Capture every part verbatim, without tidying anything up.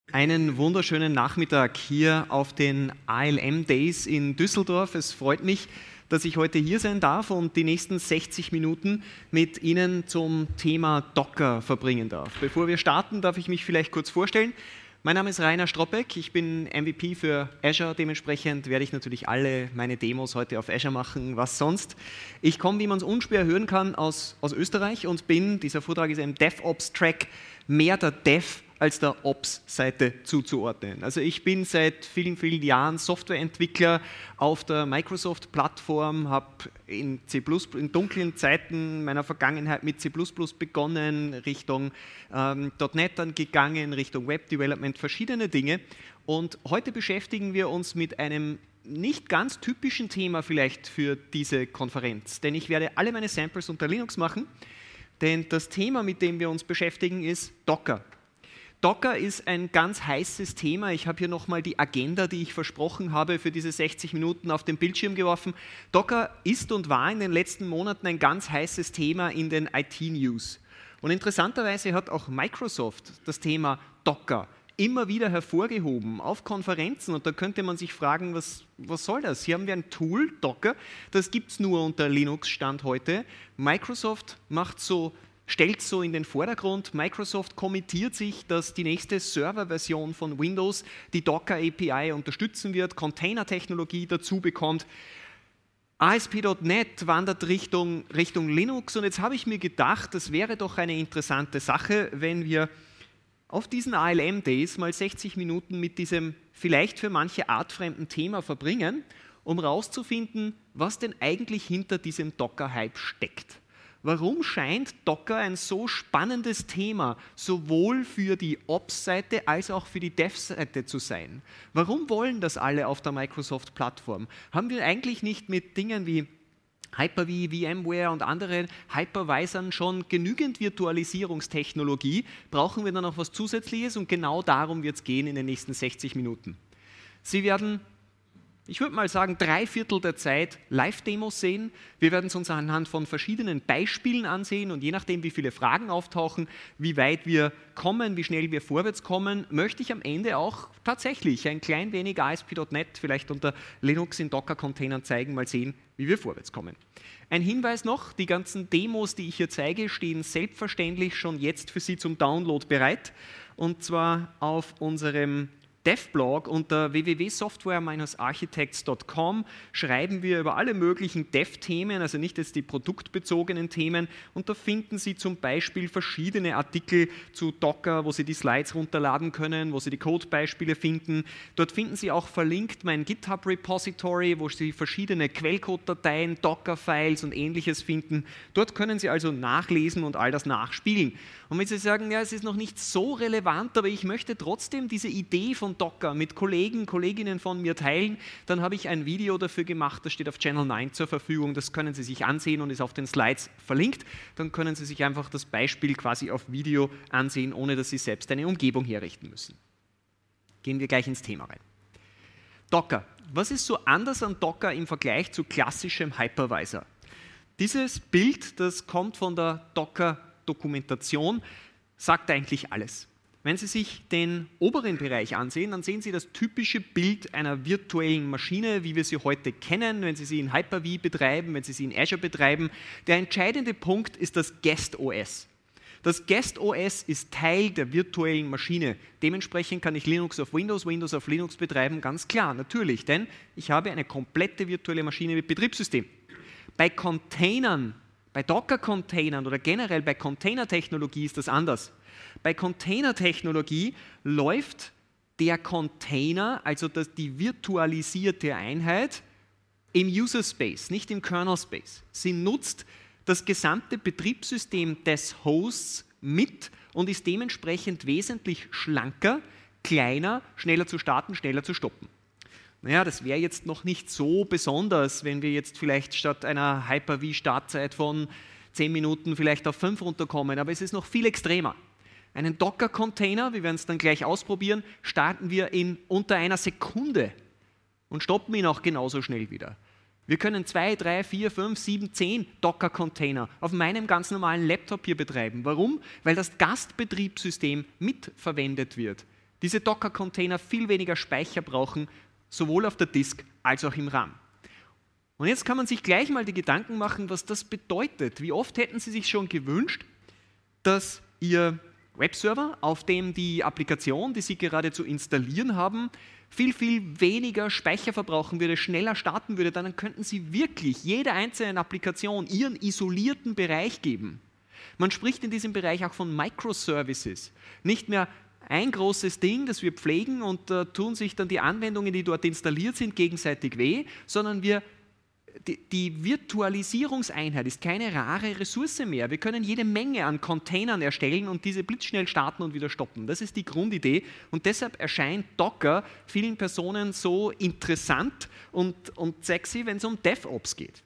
Einen wunderschönen Nachmittag hier auf den A L M Days in Düsseldorf. Es freut mich, dass ich heute hier sein darf und die nächsten sechzig Minuten mit Ihnen zum Thema Docker verbringen darf. Bevor wir starten, darf ich mich vielleicht kurz vorstellen. Mein Name ist Rainer Stroppeck, ich bin M V P für Azure, dementsprechend werde ich natürlich alle meine Demos heute auf Azure machen, was sonst. Ich komme, wie man es unschwer hören kann, aus, aus Österreich und bin, dieser Vortrag ist im DevOps-Track, mehr der Dev als der Ops-Seite zuzuordnen. Also ich bin seit vielen, vielen Jahren Softwareentwickler auf der Microsoft-Plattform, habe in C plus plus, in dunklen Zeiten meiner Vergangenheit mit C plus plus begonnen, Richtung ähm, .NET dann gegangen, Richtung Web-Development, verschiedene Dinge. Und heute beschäftigen wir uns mit einem nicht ganz typischen Thema vielleicht für diese Konferenz, denn ich werde alle meine Samples unter Linux machen, denn das Thema, mit dem wir uns beschäftigen, ist Docker. Docker ist ein ganz heißes Thema. Ich habe hier nochmal die Agenda, die ich versprochen habe, für diese sechzig Minuten auf den Bildschirm geworfen. Docker ist und war in den letzten Monaten ein ganz heißes Thema in den I T-News. Und interessanterweise hat auch Microsoft das Thema Docker immer wieder hervorgehoben auf Konferenzen. Und da könnte man sich fragen, was, was soll das? Hier haben wir ein Tool, Docker, das gibt es nur unter Linux-Stand heute. Microsoft macht so stellt so in den Vordergrund. Microsoft committiert sich, dass die nächste Serverversion von Windows die Docker A P I unterstützen wird, Container-Technologie dazu bekommt. A S P Punkt net wandert Richtung, Richtung Linux und jetzt habe ich mir gedacht, das wäre doch eine interessante Sache, wenn wir auf diesen A L M Days mal sechzig Minuten mit diesem vielleicht für manche artfremden Thema verbringen, um herauszufinden, was denn eigentlich hinter diesem Docker-Hype steckt. Warum scheint Docker ein so spannendes Thema, sowohl für die Ops-Seite als auch für die Dev-Seite zu sein? Warum wollen das alle auf der Microsoft-Plattform? Haben wir eigentlich nicht mit Dingen wie Hyper-V, VMware und anderen Hypervisern schon genügend Virtualisierungstechnologie? Brauchen wir da noch was Zusätzliches? Und genau darum wird es gehen in den nächsten sechzig Minuten. Sie werden, ich würde mal sagen, drei Viertel der Zeit Live-Demos sehen. Wir werden es uns anhand von verschiedenen Beispielen ansehen und je nachdem, wie viele Fragen auftauchen, wie weit wir kommen, wie schnell wir vorwärts kommen, möchte ich am Ende auch tatsächlich ein klein wenig A S P Punkt net vielleicht unter Linux in Docker-Containern zeigen, mal sehen, wie wir vorwärts kommen. Ein Hinweis noch, die ganzen Demos, die ich hier zeige, stehen selbstverständlich schon jetzt für Sie zum Download bereit und zwar auf unserem Dev-Blog unter w w w Punkt software Bindestrich architects Punkt com schreiben wir über alle möglichen Dev-Themen, also nicht jetzt die produktbezogenen Themen, und da finden Sie zum Beispiel verschiedene Artikel zu Docker, wo Sie die Slides runterladen können, wo Sie die Codebeispiele finden. Dort finden Sie auch verlinkt mein GitHub-Repository, wo Sie verschiedene Quellcode-Dateien, Docker-Files und ähnliches finden. Dort können Sie also nachlesen und all das nachspielen. Und wenn Sie sagen, ja, es ist noch nicht so relevant, aber ich möchte trotzdem diese Idee von Docker mit Kollegen, Kolleginnen von mir teilen, dann habe ich ein Video dafür gemacht, das steht auf Channel neun zur Verfügung, das können Sie sich ansehen und ist auf den Slides verlinkt. Dann können Sie sich einfach das Beispiel quasi auf Video ansehen, ohne dass Sie selbst eine Umgebung herrichten müssen. Gehen wir gleich ins Thema rein. Docker. Was ist so anders an Docker im Vergleich zu klassischem Hypervisor? Dieses Bild, das kommt von der Docker-Dokumentation, sagt eigentlich alles. Wenn Sie sich den oberen Bereich ansehen, dann sehen Sie das typische Bild einer virtuellen Maschine, wie wir sie heute kennen, wenn Sie sie in Hyper-V betreiben, wenn Sie sie in Azure betreiben. Der entscheidende Punkt ist das Guest O S. Das Guest O S ist Teil der virtuellen Maschine. Dementsprechend kann ich Linux auf Windows, Windows auf Linux betreiben, ganz klar, natürlich, denn ich habe eine komplette virtuelle Maschine mit Betriebssystem. Bei Containern, bei Docker-Containern oder generell bei Container-Technologie ist das anders. Bei Container-Technologie läuft der Container, also das, die virtualisierte Einheit, im User-Space, nicht im Kernel-Space. Sie nutzt das gesamte Betriebssystem des Hosts mit und ist dementsprechend wesentlich schlanker, kleiner, schneller zu starten, schneller zu stoppen. Naja, das wäre jetzt noch nicht so besonders, wenn wir jetzt vielleicht statt einer Hyper-V-Startzeit von zehn Minuten vielleicht auf fünf runterkommen, aber es ist noch viel extremer. Einen Docker-Container, wir werden es dann gleich ausprobieren, starten wir in unter einer Sekunde und stoppen ihn auch genauso schnell wieder. Wir können zwei, drei, vier, fünf, sieben, zehn Docker-Container auf meinem ganz normalen Laptop hier betreiben. Warum? Weil das Gastbetriebssystem mitverwendet wird. diese Docker-Container viel weniger Speicher brauchen, sowohl auf der Disk als auch im RAM. Und jetzt kann man sich gleich mal die Gedanken machen, was das bedeutet. Wie oft hätten Sie sich schon gewünscht, dass Ihr Webserver, auf dem die Applikation, die Sie gerade zu installieren haben, viel, viel weniger Speicher verbrauchen würde, schneller starten würde, dann könnten Sie wirklich jeder einzelnen Applikation ihren isolierten Bereich geben. Man spricht in diesem Bereich auch von Microservices. Nicht mehr ein großes Ding, das wir pflegen und äh, tun sich dann die Anwendungen, die dort installiert sind, gegenseitig weh, sondern wir Die, die Virtualisierungseinheit ist keine rare Ressource mehr. Wir können jede Menge an Containern erstellen und diese blitzschnell starten und wieder stoppen. Das ist die Grundidee und deshalb erscheint Docker vielen Personen so interessant und, und sexy, wenn es um DevOps geht.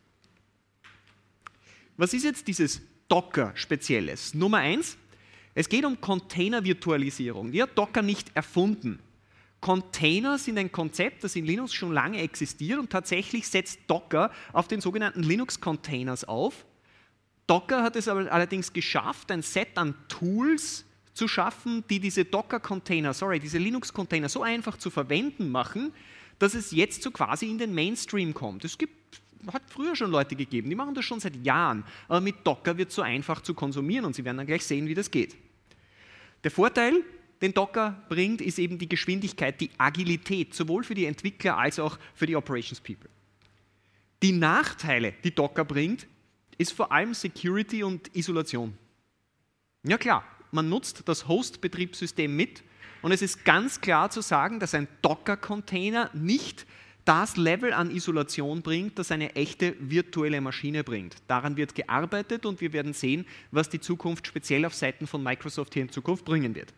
Was ist jetzt dieses Docker-Spezielles? Nummer eins, es geht um Container-Virtualisierung. Die hat Docker nicht erfunden. Container sind ein Konzept, das in Linux schon lange existiert und tatsächlich setzt Docker auf den sogenannten Linux-Containers auf. Docker hat es aber allerdings geschafft, ein Set an Tools zu schaffen, die diese Docker-Container, sorry, diese Linux-Container so einfach zu verwenden machen, dass es jetzt so quasi in den Mainstream kommt. Es gibt, hat früher schon Leute gegeben, die machen das schon seit Jahren, aber mit Docker wird es so einfach zu konsumieren und Sie werden dann gleich sehen, wie das geht. Der Vorteil, den Docker bringt, ist eben die Geschwindigkeit, die Agilität, sowohl für die Entwickler als auch für die Operations People. Die Nachteile, die Docker bringt, ist vor allem Security und Isolation. Ja klar, man nutzt das Host-Betriebssystem mit und es ist ganz klar zu sagen, dass ein Docker-Container nicht das Level an Isolation bringt, das eine echte virtuelle Maschine bringt. Daran wird gearbeitet und wir werden sehen, was die Zukunft speziell auf Seiten von Microsoft hier in Zukunft bringen wird.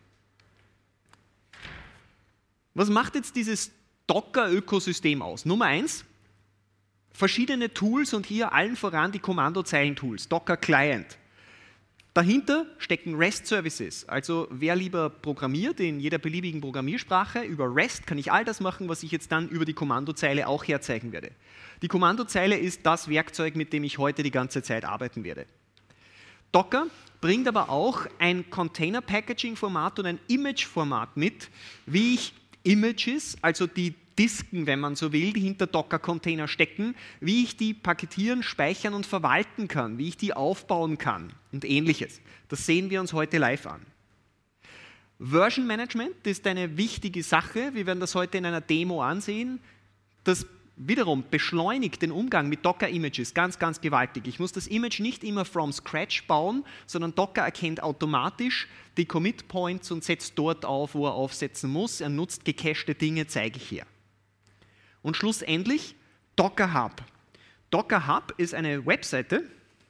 Was macht jetzt dieses Docker-Ökosystem aus? Nummer eins, verschiedene Tools und hier allen voran die Kommandozeilen-Tools, Docker Client. Dahinter stecken REST-Services, also wer lieber programmiert in jeder beliebigen Programmiersprache, über REST kann ich all das machen, was ich jetzt dann über die Kommandozeile auch herzeigen werde. Die Kommandozeile ist das Werkzeug, mit dem ich heute die ganze Zeit arbeiten werde. Docker bringt aber auch ein Container-Packaging-Format und ein Image-Format mit, wie ich Images, also die Disken, wenn man so will, die hinter Docker-Container stecken, wie ich die paketieren, speichern und verwalten kann, wie ich die aufbauen kann und ähnliches. Das sehen wir uns heute live an. Version Management ist eine wichtige Sache. Wir werden das heute in einer Demo ansehen. Das wiederum beschleunigt den Umgang mit Docker-Images ganz, ganz gewaltig. Ich muss das Image nicht immer from scratch bauen, sondern Docker erkennt automatisch die Commit-Points und setzt dort auf, wo er aufsetzen muss. Er nutzt gecachte Dinge, zeige ich hier. Und schlussendlich Docker Hub. Docker Hub ist eine Webseite,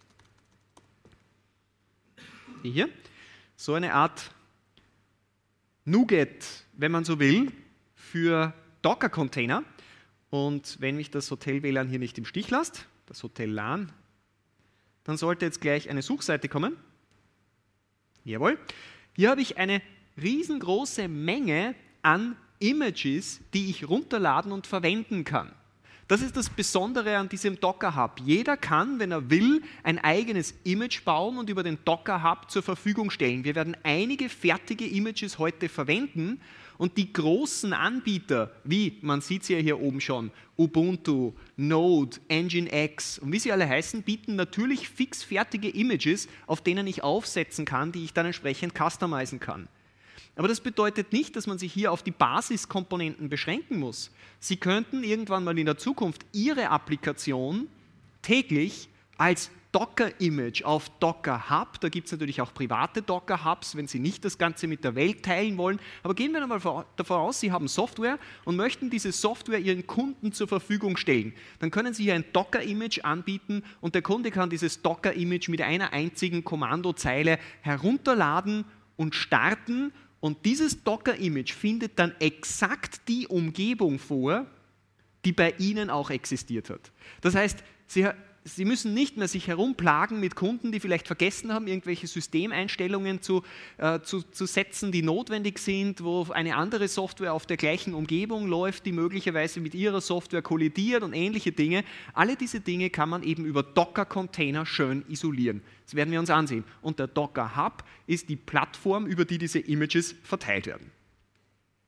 die hier, so eine Art Nougat, wenn man so will, für Docker-Container. Und wenn mich das Hotel W L A N hier nicht im Stich lässt, das Hotel LAN, dann sollte jetzt gleich eine Suchseite kommen. Jawohl. Hier habe ich eine riesengroße Menge an Images, die ich runterladen und verwenden kann. Das ist das Besondere an diesem Docker Hub. Jeder kann, wenn er will, ein eigenes Image bauen und über den Docker Hub zur Verfügung stellen. Wir werden einige fertige Images heute verwenden und die großen Anbieter, wie, man sieht es ja hier oben schon, Ubuntu, Node, Nginx und wie sie alle heißen, bieten natürlich fix fertige Images, auf denen ich aufsetzen kann, die ich dann entsprechend customizen kann. Aber das bedeutet nicht, dass man sich hier auf die Basiskomponenten beschränken muss. Sie könnten irgendwann mal in der Zukunft Ihre Applikation täglich als Docker-Image auf Docker Hub, da gibt es natürlich auch private Docker Hubs, wenn Sie nicht das Ganze mit der Welt teilen wollen, aber gehen wir einmal davon aus, Sie haben Software und möchten diese Software Ihren Kunden zur Verfügung stellen. Dann können Sie hier ein Docker-Image anbieten und der Kunde kann dieses Docker-Image mit einer einzigen Kommandozeile herunterladen und starten. Und dieses Docker-Image findet dann exakt die Umgebung vor, die bei Ihnen auch existiert hat. Das heißt, Sie, Sie müssen nicht mehr sich herumplagen mit Kunden, die vielleicht vergessen haben, irgendwelche Systemeinstellungen zu, äh, zu, zu setzen, die notwendig sind, wo eine andere Software auf der gleichen Umgebung läuft, die möglicherweise mit Ihrer Software kollidiert und ähnliche Dinge. Alle diese Dinge kann man eben über Docker-Container schön isolieren. Das werden wir uns ansehen. Und der Docker Hub ist die Plattform, über die diese Images verteilt werden.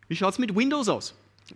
Wie schaut es mit Windows aus?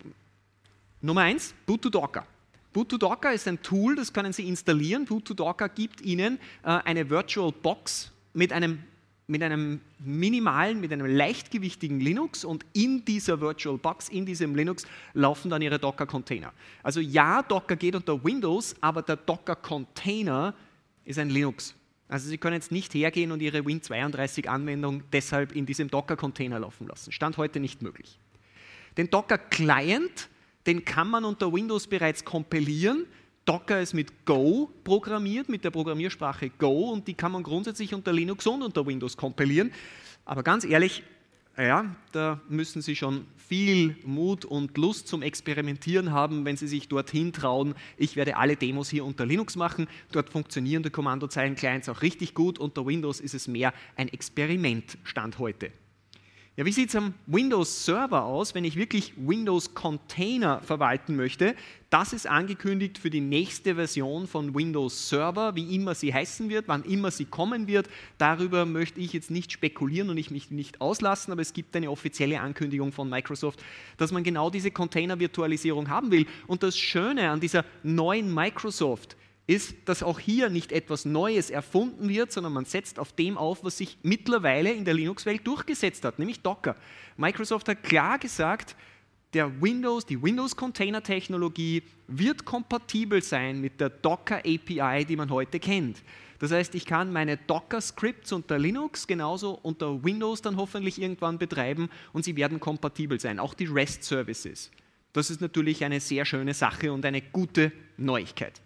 Nummer eins, Boot to Docker. Boot to Docker ist ein Tool, das können Sie installieren. Boot to Docker gibt Ihnen äh, eine Virtual Box mit einem, mit einem minimalen, mit einem leichtgewichtigen Linux und in dieser Virtual Box, in diesem Linux, laufen dann Ihre Docker-Container. Also ja, Docker geht unter Windows, aber der Docker-Container ist ein Linux. Also Sie können jetzt nicht hergehen und Ihre Win zweiunddreißig-Anwendung deshalb in diesem Docker-Container laufen lassen. Stand heute nicht möglich. Den Docker-Client, den kann man unter Windows bereits kompilieren. Docker ist mit Go programmiert, mit der Programmiersprache Go, und die kann man grundsätzlich unter Linux und unter Windows kompilieren. Aber ganz ehrlich, ja, da müssen Sie schon viel Mut und Lust zum Experimentieren haben, wenn Sie sich dorthin trauen. Ich werde alle Demos hier unter Linux machen. Dort funktionieren die Kommandozeilen-Clients auch richtig gut. Unter Windows ist es mehr ein Experiment, Stand heute. Ja, wie sieht es am Windows-Server aus, wenn ich wirklich Windows-Container verwalten möchte? Das ist angekündigt für die nächste Version von Windows Server, wie immer sie heißen wird, wann immer sie kommen wird. Darüber möchte ich jetzt nicht spekulieren und ich mich nicht auslassen, aber es gibt eine offizielle Ankündigung von Microsoft, dass man genau diese Container-Virtualisierung haben will. Und das Schöne an dieser neuen Microsoft ist, dass auch hier nicht etwas Neues erfunden wird, sondern man setzt auf dem auf, was sich mittlerweile in der Linux-Welt durchgesetzt hat, nämlich Docker. Microsoft hat klar gesagt, der Windows, die Windows-Container-Technologie wird kompatibel sein mit der Docker A P I, die man heute kennt. Das heißt, ich kann meine Docker-Scripts unter Linux genauso unter Windows dann hoffentlich irgendwann betreiben und sie werden kompatibel sein, auch die REST-Services. Das ist natürlich eine sehr schöne Sache und eine gute Neuigkeit.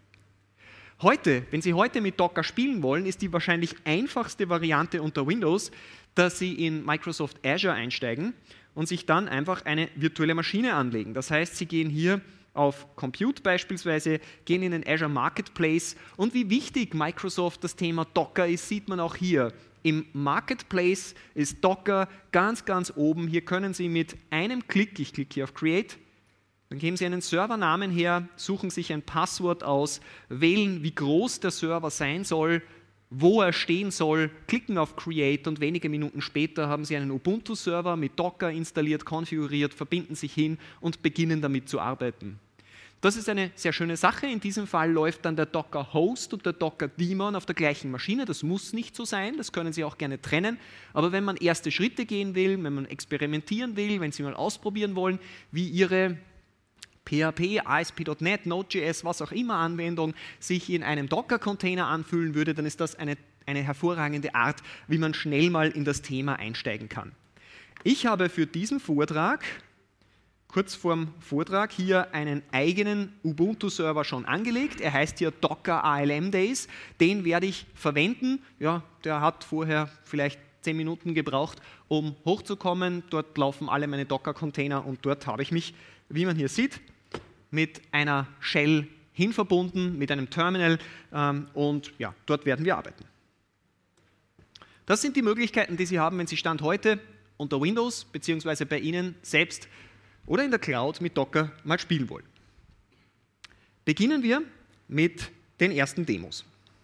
Heute, wenn Sie heute mit Docker spielen wollen, ist die wahrscheinlich einfachste Variante unter Windows, dass Sie in Microsoft Azure einsteigen und sich dann einfach eine virtuelle Maschine anlegen. Das heißt, Sie gehen hier auf Compute beispielsweise, gehen in den Azure Marketplace, und wie wichtig Microsoft das Thema Docker ist, sieht man auch hier. Im Marketplace ist Docker ganz, ganz oben. Hier können Sie mit einem Klick, ich klicke hier auf Create, dann geben Sie einen Servernamen her, suchen sich ein Passwort aus, wählen, wie groß der Server sein soll, wo er stehen soll, klicken auf Create und wenige Minuten später haben Sie einen Ubuntu-Server mit Docker installiert, konfiguriert, verbinden sich hin und beginnen damit zu arbeiten. Das ist eine sehr schöne Sache. In diesem Fall läuft dann der Docker-Host und der Docker-Daemon auf der gleichen Maschine. Das muss nicht so sein, das können Sie auch gerne trennen. Aber wenn man erste Schritte gehen will, wenn man experimentieren will, wenn Sie mal ausprobieren wollen, wie Ihre P H P, A S P Punkt net, Node.js, was auch immer Anwendung sich in einem Docker-Container anfühlen würde, dann ist das eine, eine hervorragende Art, wie man schnell mal in das Thema einsteigen kann. Ich habe für diesen Vortrag, kurz vorm Vortrag, hier einen eigenen Ubuntu-Server schon angelegt. Er heißt hier Docker A L M Days. Den werde ich verwenden. Ja, der hat vorher vielleicht zehn Minuten gebraucht, um hochzukommen. Dort laufen alle meine Docker-Container und dort habe ich mich, wie man hier sieht, mit einer Shell hinverbunden, mit einem Terminal, ähm, und ja, dort werden wir arbeiten. Das sind die Möglichkeiten, die Sie haben, wenn Sie Stand heute unter Windows bzw. bei Ihnen selbst oder in der Cloud mit Docker mal spielen wollen. Beginnen wir mit den ersten Demos.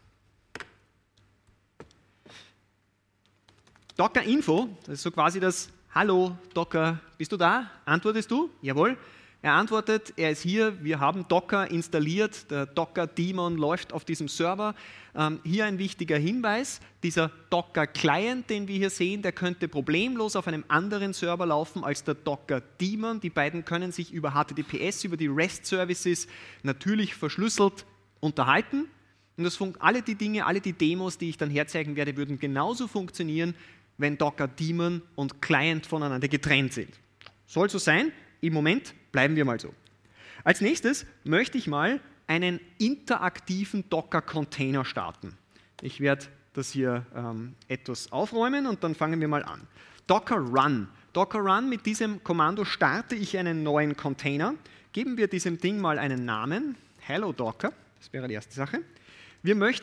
Docker Info, das ist so quasi das Hallo Docker, bist du da? Antwortest du? Jawohl. Er antwortet, er ist hier, wir haben Docker installiert, der Docker-Daemon läuft auf diesem Server. Ähm, hier ein wichtiger Hinweis, dieser Docker-Client, den wir hier sehen, der könnte problemlos auf einem anderen Server laufen als der Docker-Daemon. Die beiden können sich über H T T P S, über die REST-Services natürlich verschlüsselt unterhalten. Und das alle die Dinge, alle die Demos, die ich dann herzeigen werde, würden genauso funktionieren, wenn Docker-Daemon und Client voneinander getrennt sind. Soll so sein, im Moment bleiben wir mal so. Als nächstes möchte ich mal einen interaktiven Docker-Container starten. Ich werde das hier ähm, etwas aufräumen und dann fangen wir mal an. Docker Run. Docker Run, mit diesem Kommando starte ich einen neuen Container. Geben wir diesem Ding mal einen Namen. Hello Docker, das wäre die erste Sache. Wir möchten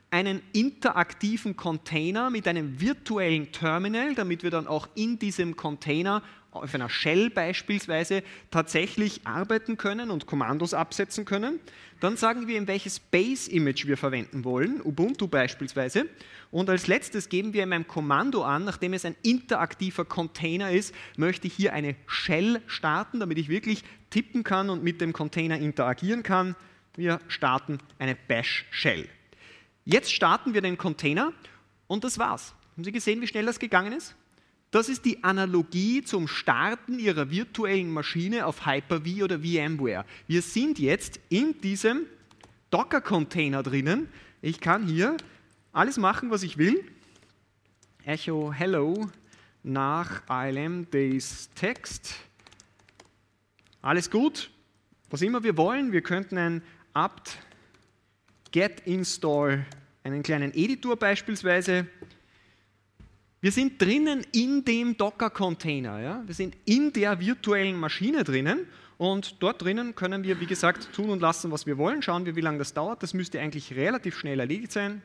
einen interaktiven Container mit einem virtuellen Terminal, damit wir dann auch in diesem Container auf einer Shell beispielsweise tatsächlich arbeiten können und Kommandos absetzen können. Dann sagen wir ihm, welches Base-Image wir verwenden wollen, Ubuntu beispielsweise. Und als letztes geben wir ihm ein Kommando an, nachdem es ein interaktiver Container ist, möchte ich hier eine Shell starten, damit ich wirklich tippen kann und mit dem Container interagieren kann. Wir starten eine Bash-Shell. Jetzt starten wir den Container und das war's. Haben Sie gesehen, wie schnell das gegangen ist? Das ist die Analogie zum Starten Ihrer virtuellen Maschine auf Hyper-V oder VMware. Wir sind jetzt in diesem Docker-Container drinnen. Ich kann hier alles machen, was ich will. Echo Hello nach I L M Days Text. Alles gut, was immer wir wollen. Wir könnten ein apt get install, einen kleinen Editor beispielsweise. Wir sind drinnen in dem Docker-Container. Ja? Wir sind in der virtuellen Maschine drinnen und dort drinnen können wir, wie gesagt, tun und lassen, was wir wollen. Schauen wir, wie lange das dauert. Das müsste eigentlich relativ schnell erledigt sein.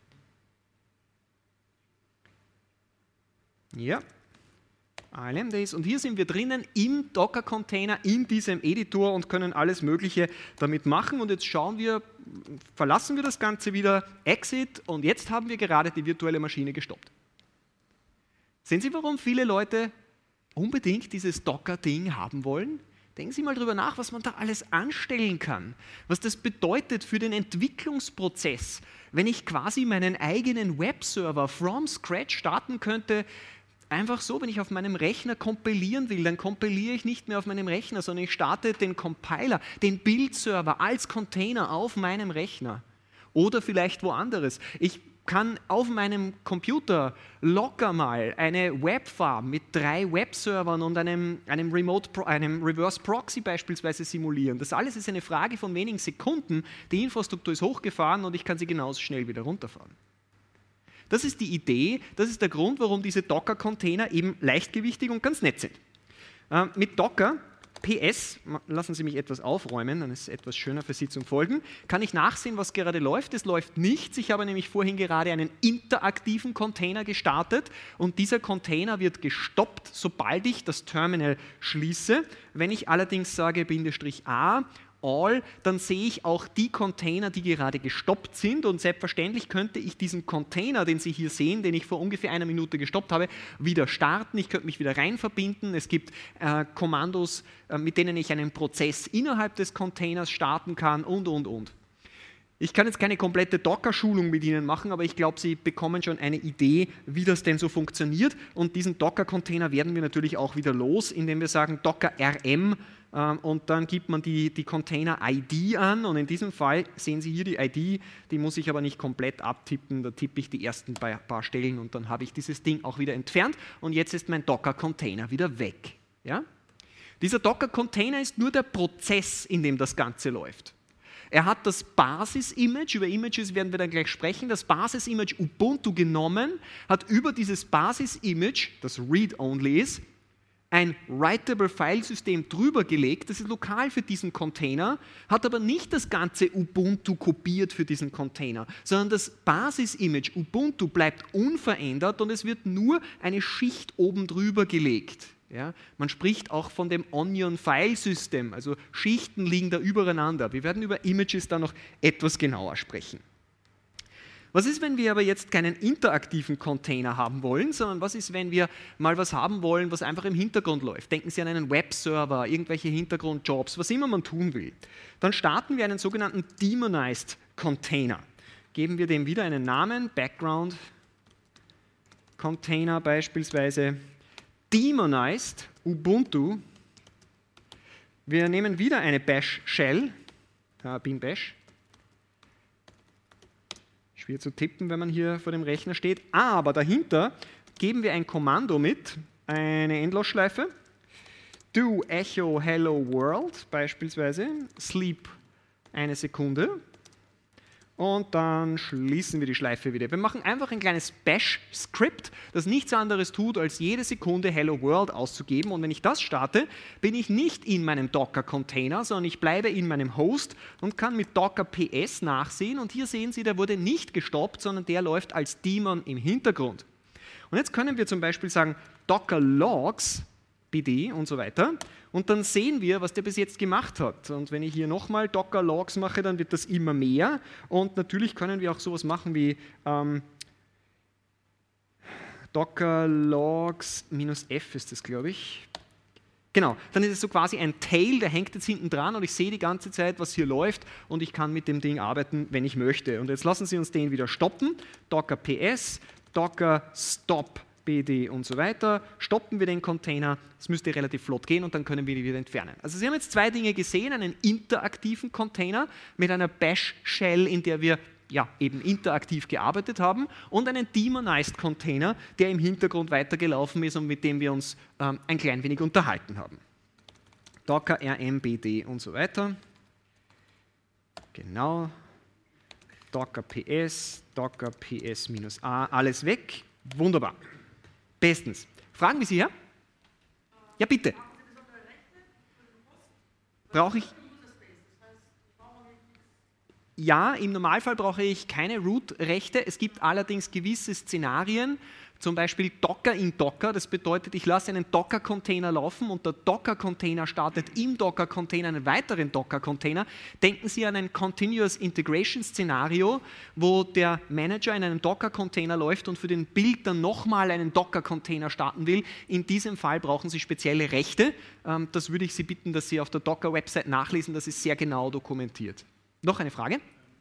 Ja, I L M Days. Und hier sind wir drinnen im Docker-Container, in diesem Editor und können alles Mögliche damit machen. Und jetzt schauen wir, verlassen wir das Ganze wieder, Exit, und jetzt haben wir gerade die virtuelle Maschine gestoppt. Sehen Sie, warum viele Leute unbedingt dieses Docker-Ding haben wollen? Denken Sie mal darüber nach, was man da alles anstellen kann, was das bedeutet für den Entwicklungsprozess, wenn ich quasi meinen eigenen Webserver from scratch starten könnte. Einfach so, wenn ich auf meinem Rechner kompilieren will, dann kompiliere ich nicht mehr auf meinem Rechner, sondern ich starte den Compiler, den Build-Server als Container auf meinem Rechner oder vielleicht woanders. Ich kann auf meinem Computer locker mal eine Webfarm mit drei Webservern und einem, einem, Remote, einem Reverse Proxy beispielsweise simulieren. Das alles ist eine Frage von wenigen Sekunden. Die Infrastruktur ist hochgefahren und ich kann sie genauso schnell wieder runterfahren. Das ist die Idee, das ist der Grund, warum diese Docker-Container eben leichtgewichtig und ganz nett sind. Äh, mit Docker, P S, lassen Sie mich etwas aufräumen, dann ist es etwas schöner für Sie zum Folgen, kann ich nachsehen, was gerade läuft. Es läuft nichts. Ich habe nämlich vorhin gerade einen interaktiven Container gestartet und dieser Container wird gestoppt, sobald ich das Terminal schließe. Wenn ich allerdings sage Bindestrich A, All, dann sehe ich auch die Container, die gerade gestoppt sind und selbstverständlich könnte ich diesen Container, den Sie hier sehen, den ich vor ungefähr einer Minute gestoppt habe, wieder starten. Ich könnte mich wieder rein verbinden. Es gibt äh, Kommandos, äh, mit denen ich einen Prozess innerhalb des Containers starten kann und, und, und. Ich kann jetzt keine komplette Docker-Schulung mit Ihnen machen, aber ich glaube, Sie bekommen schon eine Idee, wie das denn so funktioniert. Und diesen Docker-Container werden wir natürlich auch wieder los, indem wir sagen Docker R M ähm, und dann gibt man die, die Container-I D an. Und in diesem Fall sehen Sie hier die I D, die muss ich aber nicht komplett abtippen. Da tippe ich die ersten paar, paar Stellen und dann habe ich dieses Ding auch wieder entfernt. Und jetzt ist mein Docker-Container wieder weg. Ja? Dieser Docker-Container ist nur der Prozess, in dem das Ganze läuft. Er hat das Basis-Image, über Images werden wir dann gleich sprechen, das Basis-Image Ubuntu genommen, hat über dieses Basis-Image, das Read-Only ist, ein Writable-File-System drüber gelegt, das ist lokal für diesen Container, hat aber nicht das ganze Ubuntu kopiert für diesen Container, sondern das Basis-Image Ubuntu bleibt unverändert und es wird nur eine Schicht oben drüber gelegt. Ja, man spricht auch von dem Onion-File-System, also Schichten liegen da übereinander. Wir werden über Images da noch etwas genauer sprechen. Was ist, wenn wir aber jetzt keinen interaktiven Container haben wollen, sondern was ist, wenn wir mal was haben wollen, was einfach im Hintergrund läuft? Denken Sie an einen Webserver, irgendwelche Hintergrundjobs, was immer man tun will. Dann starten wir einen sogenannten Daemonized Container. Geben wir dem wieder einen Namen, Background Container beispielsweise. Daemonized Ubuntu. Wir nehmen wieder eine Bash Shell, äh, Bin Bash. Schwer zu tippen, wenn man hier vor dem Rechner steht, aber dahinter geben wir ein Kommando mit, eine Endlosschleife. Do Echo Hello World beispielsweise, Sleep eine Sekunde Und dann schließen wir die Schleife wieder. Wir machen einfach ein kleines Bash-Skript, das nichts anderes tut, als jede Sekunde Hello World auszugeben. Und wenn ich das starte, bin ich nicht in meinem Docker-Container, sondern ich bleibe in meinem Host und kann mit Docker P S nachsehen. Und hier sehen Sie, der wurde nicht gestoppt, sondern der läuft als Daemon im Hintergrund. Und jetzt können wir zum Beispiel sagen Docker Logs, B D und so weiter. Und dann sehen wir, was der bis jetzt gemacht hat. Und wenn ich hier nochmal Docker Logs mache, dann wird das immer mehr. Und natürlich können wir auch sowas machen wie ähm, Docker Logs minus F ist das, glaube ich. Genau, dann ist es so quasi ein Tail, der hängt jetzt hinten dran und ich sehe die ganze Zeit, was hier läuft und ich kann mit dem Ding arbeiten, wenn ich möchte. Und jetzt lassen Sie uns den wieder stoppen. Docker P S, Docker Stop B D und so weiter, stoppen wir den Container, es müsste relativ flott gehen und dann können wir die wieder entfernen. Also Sie haben jetzt zwei Dinge gesehen, einen interaktiven Container mit einer Bash-Shell, in der wir ja, eben interaktiv gearbeitet haben und einen Demonized Container, der im Hintergrund weitergelaufen ist und mit dem wir uns ähm, ein klein wenig unterhalten haben. Docker R M B D und so weiter. Genau. Docker P S, Docker P S-A, alles weg. Wunderbar. Bestens. Fragen wir Sie her? Ja, bitte. Brauche ich? Ja, im Normalfall brauche ich keine Root-Rechte. Es gibt allerdings gewisse Szenarien, zum Beispiel Docker in Docker. Das bedeutet, ich lasse einen Docker-Container laufen und der Docker-Container startet im Docker-Container einen weiteren Docker-Container. Denken Sie an ein Continuous Integration-Szenario, wo der Manager in einem Docker-Container läuft und für den Build dann nochmal einen Docker-Container starten will. In diesem Fall brauchen Sie spezielle Rechte. Das würde ich Sie bitten, dass Sie auf der Docker-Website nachlesen. Das ist sehr genau dokumentiert. Noch eine Frage?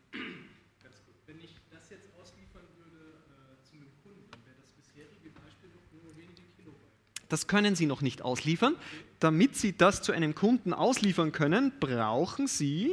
Ganz gut. Wenn ich das jetzt ausliefern würde äh, zu einem Kunden, dann wäre das bisherige Beispiel doch nur wenige Kilobyte. Das können Sie noch nicht ausliefern. Damit Sie das zu einem Kunden ausliefern können, brauchen Sie...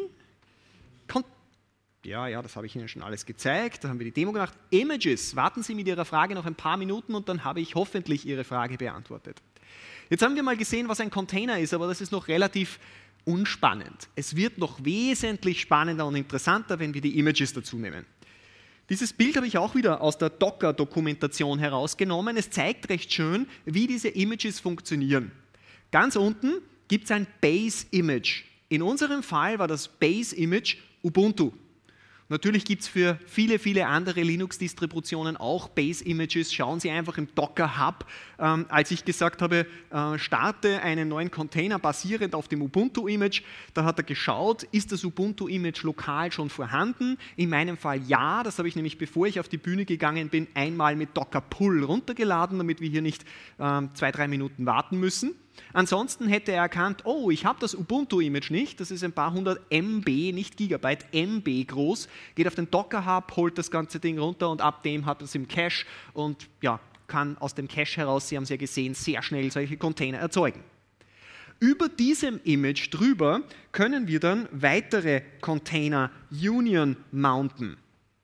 Kon ja, ja, das habe ich Ihnen schon alles gezeigt. Da haben wir die Demo gemacht. Images. Warten Sie mit Ihrer Frage noch ein paar Minuten und dann habe ich hoffentlich Ihre Frage beantwortet. Jetzt haben wir mal gesehen, was ein Container ist, aber das ist noch relativ unspannend. Es wird noch wesentlich spannender und interessanter, wenn wir die Images dazu nehmen. Dieses Bild habe ich auch wieder aus der Docker-Dokumentation herausgenommen. Es zeigt recht schön, wie diese Images funktionieren. Ganz unten gibt es ein Base-Image. In unserem Fall war das Base-Image Ubuntu. Natürlich gibt es für viele, viele andere Linux-Distributionen auch Base-Images. Schauen Sie einfach im Docker-Hub. Ähm, als ich gesagt habe, äh, starte einen neuen Container basierend auf dem Ubuntu-Image, da hat er geschaut, ist das Ubuntu-Image lokal schon vorhanden? In meinem Fall ja. Das habe ich nämlich, bevor ich auf die Bühne gegangen bin, einmal mit Docker Pull runtergeladen, damit wir hier nicht ähm, zwei, drei Minuten warten müssen. Ansonsten hätte er erkannt, oh, ich habe das Ubuntu-Image nicht, das ist ein paar hundert M B, nicht Gigabyte, M B groß, geht auf den Docker-Hub, holt das ganze Ding runter und ab dem hat es im Cache und ja, kann aus dem Cache heraus, Sie haben es ja gesehen, sehr schnell solche Container erzeugen. Über diesem Image drüber können wir dann weitere Container Union mounten.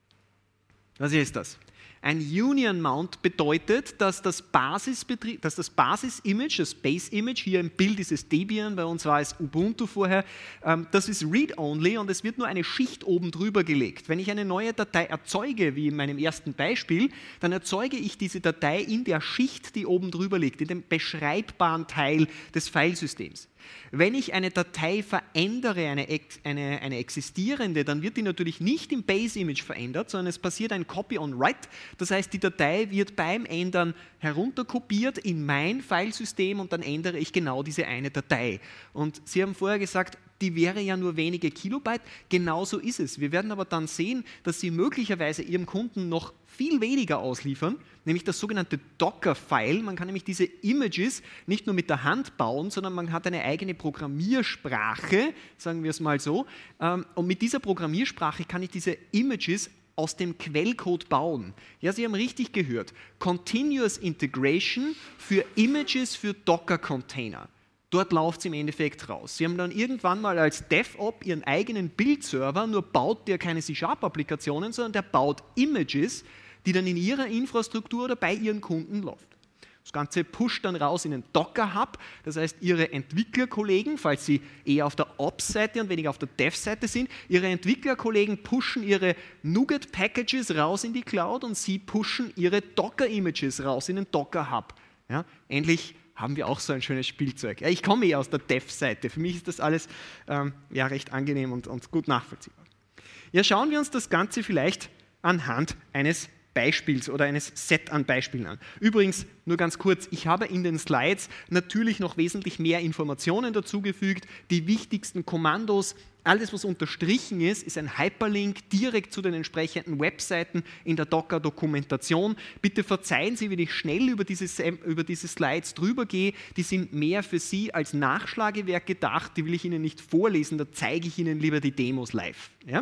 Was ist das? Ein Union Mount bedeutet, dass das Basis-Image, das, das, Basis das Base-Image, hier im Bild ist es Debian, bei uns war es Ubuntu vorher, ähm, das ist Read-Only und es wird nur eine Schicht oben drüber gelegt. Wenn ich eine neue Datei erzeuge, wie in meinem ersten Beispiel, dann erzeuge ich diese Datei in der Schicht, die oben drüber liegt, in dem beschreibbaren Teil des Filesystems. Wenn ich eine Datei verändere, eine, eine, eine existierende, dann wird die natürlich nicht im Base-Image verändert, sondern es passiert ein Copy-on-Write. Das heißt, die Datei wird beim Ändern herunterkopiert in mein Filesystem und dann ändere ich genau diese eine Datei. Und Sie haben vorher gesagt, die wäre ja nur wenige Kilobyte. Genauso ist es. Wir werden aber dann sehen, dass Sie möglicherweise Ihrem Kunden noch viel weniger ausliefern, nämlich das sogenannte Docker-File. Man kann nämlich diese Images nicht nur mit der Hand bauen, sondern man hat eine eigene Programmiersprache, sagen wir es mal so. Und mit dieser Programmiersprache kann ich diese Images aus dem Quellcode bauen. Ja, Sie haben richtig gehört. Continuous Integration für Images für Docker-Container. Dort läuft es im Endeffekt raus. Sie haben dann irgendwann mal als DevOps Ihren eigenen Build-Server, nur baut der keine C Sharp Applikationen, sondern der baut Images, die dann in Ihrer Infrastruktur oder bei Ihren Kunden läuft. Das Ganze pusht dann raus in den Docker-Hub, das heißt, Ihre Entwicklerkollegen, falls Sie eher auf der Ops-Seite und weniger auf der Dev-Seite sind, Ihre Entwicklerkollegen pushen Ihre NuGet-Packages raus in die Cloud und Sie pushen Ihre Docker-Images raus in den Docker-Hub. Ja, endlich haben wir auch so ein schönes Spielzeug. Ja, ich komme eher aus der Dev-Seite, für mich ist das alles ähm, ja, recht angenehm und, und gut nachvollziehbar. Ja, schauen wir uns das Ganze vielleicht anhand eines Beispiels oder eines Set an Beispielen an. Übrigens, nur ganz kurz, ich habe in den Slides natürlich noch wesentlich mehr Informationen dazugefügt, die wichtigsten Kommandos, alles was unterstrichen ist, ist ein Hyperlink direkt zu den entsprechenden Webseiten in der Docker-Dokumentation. Bitte verzeihen Sie, wenn ich schnell über diese, über diese Slides drüber gehe, die sind mehr für Sie als Nachschlagewerk gedacht, die will ich Ihnen nicht vorlesen, da zeige ich Ihnen lieber die Demos live. Ja?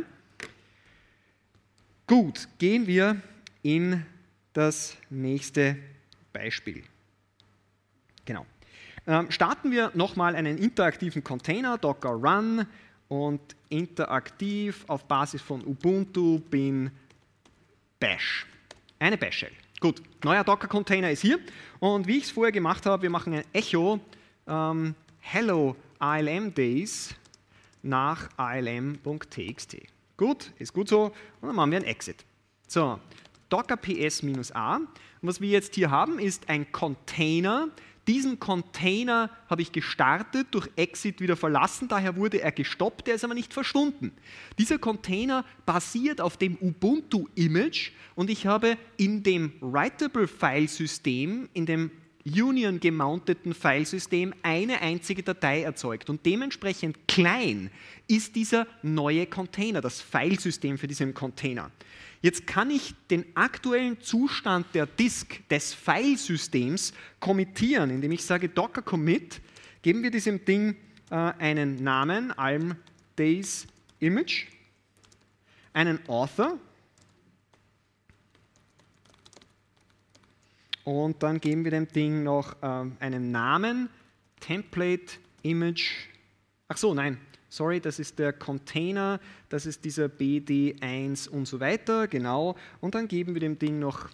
Gut, gehen wir in das nächste Beispiel. Genau. Ähm, starten wir nochmal einen interaktiven Container, Docker Run und interaktiv auf Basis von Ubuntu bin Bash. Eine Bash-Shell. Gut, neuer Docker-Container ist hier und wie ich es vorher gemacht habe, wir machen ein Echo ähm, Hello A L M Days nach A L M Punkt T X T. Gut, ist gut so und dann machen wir ein Exit. So, Docker ps-a. Und was wir jetzt hier haben, ist ein Container. Diesen Container habe ich gestartet, durch Exit wieder verlassen, daher wurde er gestoppt, der ist aber nicht verschwunden. Dieser Container basiert auf dem Ubuntu-Image und ich habe in dem Writable-Filesystem, in dem Union-gemounteten Filesystem eine einzige Datei erzeugt und dementsprechend klein ist dieser neue Container, das Filesystem für diesen Container. Jetzt kann ich den aktuellen Zustand der Disk des Filesystems committieren, indem ich sage Docker commit, geben wir diesem Ding äh, einen Namen, alm days image, einen Author und dann geben wir dem Ding noch äh, einen Namen, template image, ach so, nein, sorry, das ist der Container, das ist dieser B D eins und so weiter, genau. Und dann geben wir dem Ding noch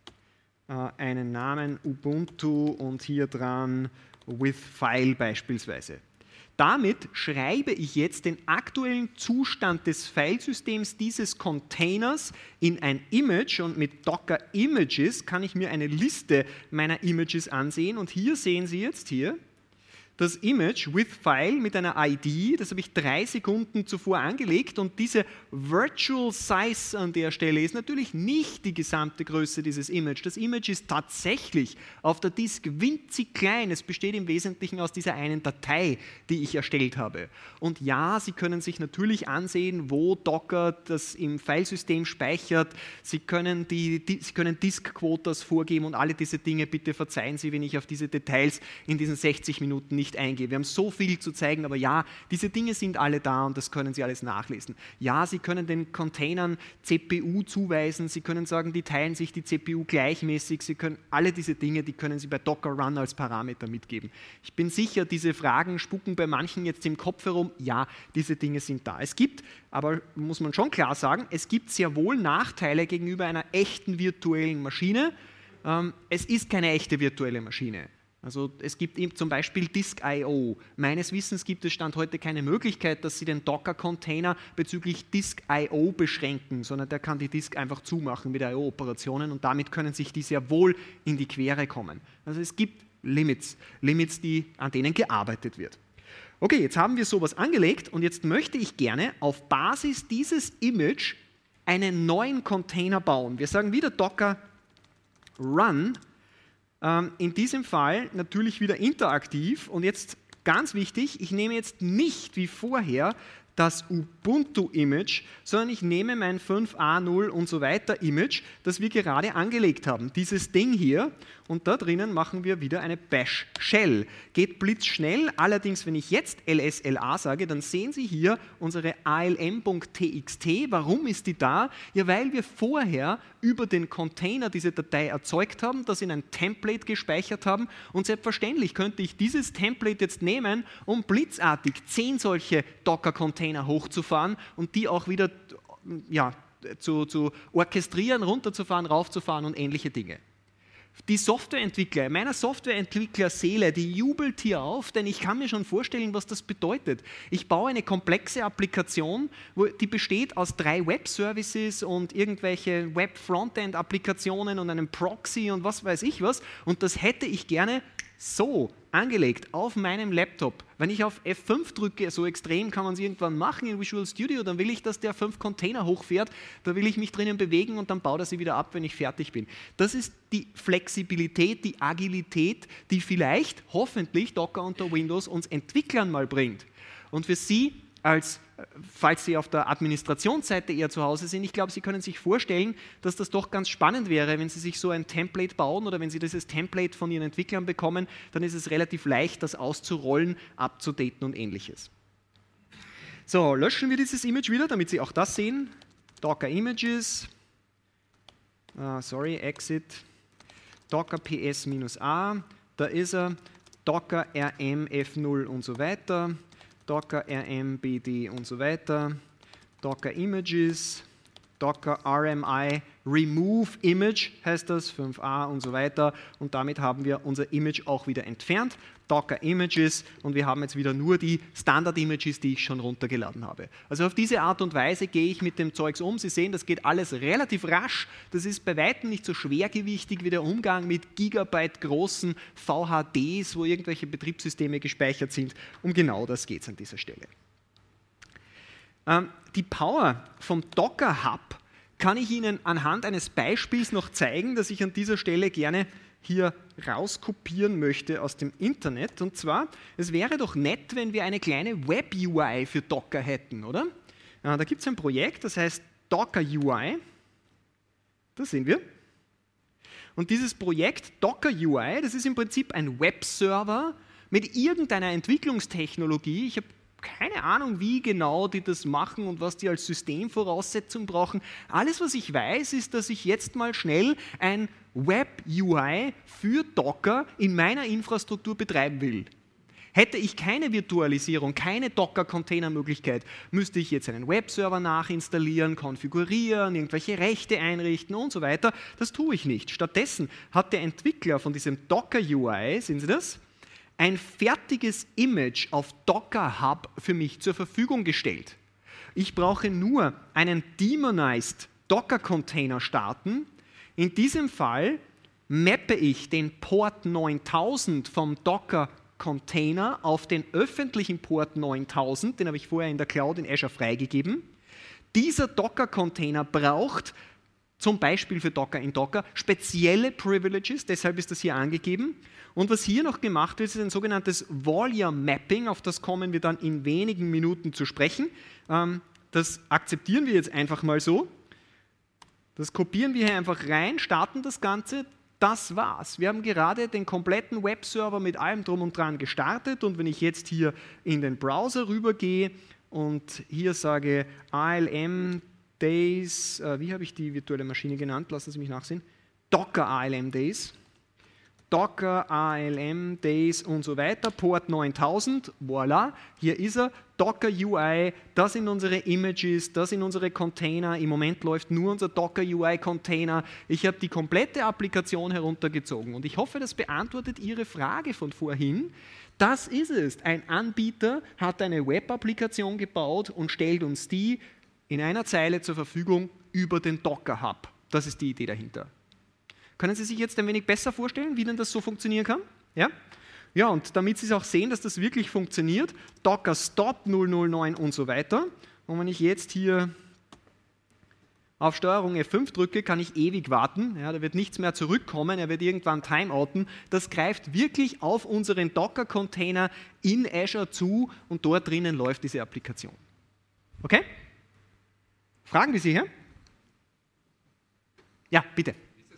äh, einen Namen, Ubuntu und hier dran with file beispielsweise. Damit schreibe ich jetzt den aktuellen Zustand des Filesystems dieses Containers in ein Image und mit Docker Images kann ich mir eine Liste meiner Images ansehen und hier sehen Sie jetzt hier, das Image with File mit einer I D, das habe ich drei Sekunden zuvor angelegt und diese Virtual Size an der Stelle ist natürlich nicht die gesamte Größe dieses Image. Das Image ist tatsächlich auf der Disk winzig klein. Es besteht im Wesentlichen aus dieser einen Datei, die ich erstellt habe. Und ja, Sie können sich natürlich ansehen, wo Docker das im Filesystem speichert. Sie können, die, die, Sie können Disk-Quotas vorgeben und alle diese Dinge. Bitte verzeihen Sie, wenn ich auf diese Details in diesen sechzig Minuten nicht eingehe. Wir haben so viel zu zeigen, aber ja, diese Dinge sind alle da und das können Sie alles nachlesen. Ja, Sie können den Containern C P U zuweisen, Sie können sagen, die teilen sich die C P U gleichmäßig, Sie können alle diese Dinge, die können Sie bei Docker Run als Parameter mitgeben. Ich bin sicher, diese Fragen spucken bei manchen jetzt im Kopf herum. Ja, diese Dinge sind da. Es gibt, aber muss man schon klar sagen, es gibt sehr wohl Nachteile gegenüber einer echten virtuellen Maschine. Ähm, es ist keine echte virtuelle Maschine. Also es gibt eben zum Beispiel Disk I O. Meines Wissens gibt es Stand heute keine Möglichkeit, dass Sie den Docker-Container bezüglich Disk I O beschränken, sondern der kann die Disk einfach zumachen mit I O-Operationen und damit können sich die sehr wohl in die Quere kommen. Also es gibt Limits, Limits, die, an denen gearbeitet wird. Okay, jetzt haben wir sowas angelegt und jetzt möchte ich gerne auf Basis dieses Image einen neuen Container bauen. Wir sagen wieder Docker Run. In diesem Fall natürlich wieder interaktiv und jetzt ganz wichtig, ich nehme jetzt nicht wie vorher das Ubuntu-Image, sondern ich nehme mein fünf a null und so weiter Image, das wir gerade angelegt haben. Dieses Ding hier und da drinnen machen wir wieder eine Bash-Shell. Geht blitzschnell, allerdings wenn ich jetzt L S L A sage, dann sehen Sie hier unsere A L M Punkt T X T. Warum ist die da? Ja, weil wir vorher über den Container diese Datei erzeugt haben, das in ein Template gespeichert haben und selbstverständlich könnte ich dieses Template jetzt nehmen, um blitzartig zehn solche Docker-Container hochzufahren und die auch wieder ja, zu, zu orchestrieren, runterzufahren, raufzufahren und ähnliche Dinge. Die Softwareentwickler, meiner Softwareentwicklerseele, die jubelt hier auf, denn ich kann mir schon vorstellen, was das bedeutet. Ich baue eine komplexe Applikation, wo, die besteht aus drei Web-Services und irgendwelche Web-Frontend-Applikationen und einem Proxy und was weiß ich was. Und das hätte ich gerne so angelegt auf meinem Laptop. Wenn ich auf F fünf drücke, so extrem kann man es irgendwann machen in Visual Studio, dann will ich, dass der fünf Container hochfährt, da will ich mich drinnen bewegen und dann baut er sie wieder ab, wenn ich fertig bin. Das ist die Flexibilität, die Agilität, die vielleicht, hoffentlich, Docker unter Windows uns Entwicklern mal bringt. Und für Sie, als, falls Sie auf der Administrationsseite eher zu Hause sind, ich glaube, Sie können sich vorstellen, dass das doch ganz spannend wäre, wenn Sie sich so ein Template bauen oder wenn Sie dieses Template von Ihren Entwicklern bekommen, dann ist es relativ leicht, das auszurollen, abzudaten und Ähnliches. So, löschen wir dieses Image wieder, damit Sie auch das sehen. Docker Images, uh, sorry, Exit, Docker ps-a, da ist er, Docker rm f null und so weiter. Docker rm bd und so weiter, Docker Images, Docker rmi remove image heißt das, fünf a und so weiter und damit haben wir unser Image auch wieder entfernt, Docker Images und wir haben jetzt wieder nur die Standard-Images, die ich schon runtergeladen habe. Also auf diese Art und Weise gehe ich mit dem Zeugs um. Sie sehen, das geht alles relativ rasch, das ist bei weitem nicht so schwergewichtig wie der Umgang mit Gigabyte großen V H Ds, wo irgendwelche Betriebssysteme gespeichert sind. Um genau das geht es an dieser Stelle. Ähm, die Power vom Docker Hub kann ich Ihnen anhand eines Beispiels noch zeigen, das ich an dieser Stelle gerne hier rauskopieren möchte aus dem Internet. Und zwar, es wäre doch nett, wenn wir eine kleine Web-U I für Docker hätten, oder? Ja, da gibt es ein Projekt, das heißt Docker U I. Das sehen wir. Und dieses Projekt Docker U I, das ist im Prinzip ein Webserver mit irgendeiner Entwicklungstechnologie. Ich habe keine Ahnung, wie genau die das machen und was die als Systemvoraussetzung brauchen. Alles, was ich weiß, ist, dass ich jetzt mal schnell ein Web-U I für Docker in meiner Infrastruktur betreiben will. Hätte ich keine Virtualisierung, keine Docker-Container-Möglichkeit, müsste ich jetzt einen Webserver nachinstallieren, konfigurieren, irgendwelche Rechte einrichten und so weiter. Das tue ich nicht. Stattdessen hat der Entwickler von diesem Docker-U I, sehen Sie das, ein fertiges Image auf Docker Hub für mich zur Verfügung gestellt. Ich brauche nur einen Daemonized Docker-Container starten. In diesem Fall mappe ich den Port neuntausend vom Docker-Container auf den öffentlichen Port neuntausend, den habe ich vorher in der Cloud in Azure freigegeben. Dieser Docker-Container braucht zum Beispiel für Docker in Docker spezielle Privileges, deshalb ist das hier angegeben. Und was hier noch gemacht wird, ist ein sogenanntes Volume Mapping, auf das kommen wir dann in wenigen Minuten zu sprechen. Das akzeptieren wir jetzt einfach mal so. Das kopieren wir hier einfach rein, starten das Ganze. Das war's. Wir haben gerade den kompletten Webserver mit allem drum und dran gestartet und wenn ich jetzt hier in den Browser rübergehe und hier sage A L M Days, äh, wie habe ich die virtuelle Maschine genannt? Lassen Sie mich nachsehen. Docker A L M Days. Docker, A L M, Days und so weiter, Port neuntausend, voilà, hier ist er, Docker U I, das sind unsere Images, das sind unsere Container, im Moment läuft nur unser Docker U I-Container, ich habe die komplette Applikation heruntergezogen und ich hoffe, das beantwortet Ihre Frage von vorhin. Das ist es, ein Anbieter hat eine Web-Applikation gebaut und stellt uns die in einer Zeile zur Verfügung über den Docker Hub. Das ist die Idee dahinter. Können Sie sich jetzt ein wenig besser vorstellen, wie denn das so funktionieren kann? Ja? Ja, und damit Sie es auch sehen, dass das wirklich funktioniert, Docker Stop null null neun und so weiter. Und wenn ich jetzt hier auf Steuerung F fünf drücke, kann ich ewig warten. Ja, da wird nichts mehr zurückkommen, er wird irgendwann timeouten. Das greift wirklich auf unseren Docker-Container in Azure zu und dort drinnen läuft diese Applikation. Okay? Fragen, wie Sie hier? Ja, bitte.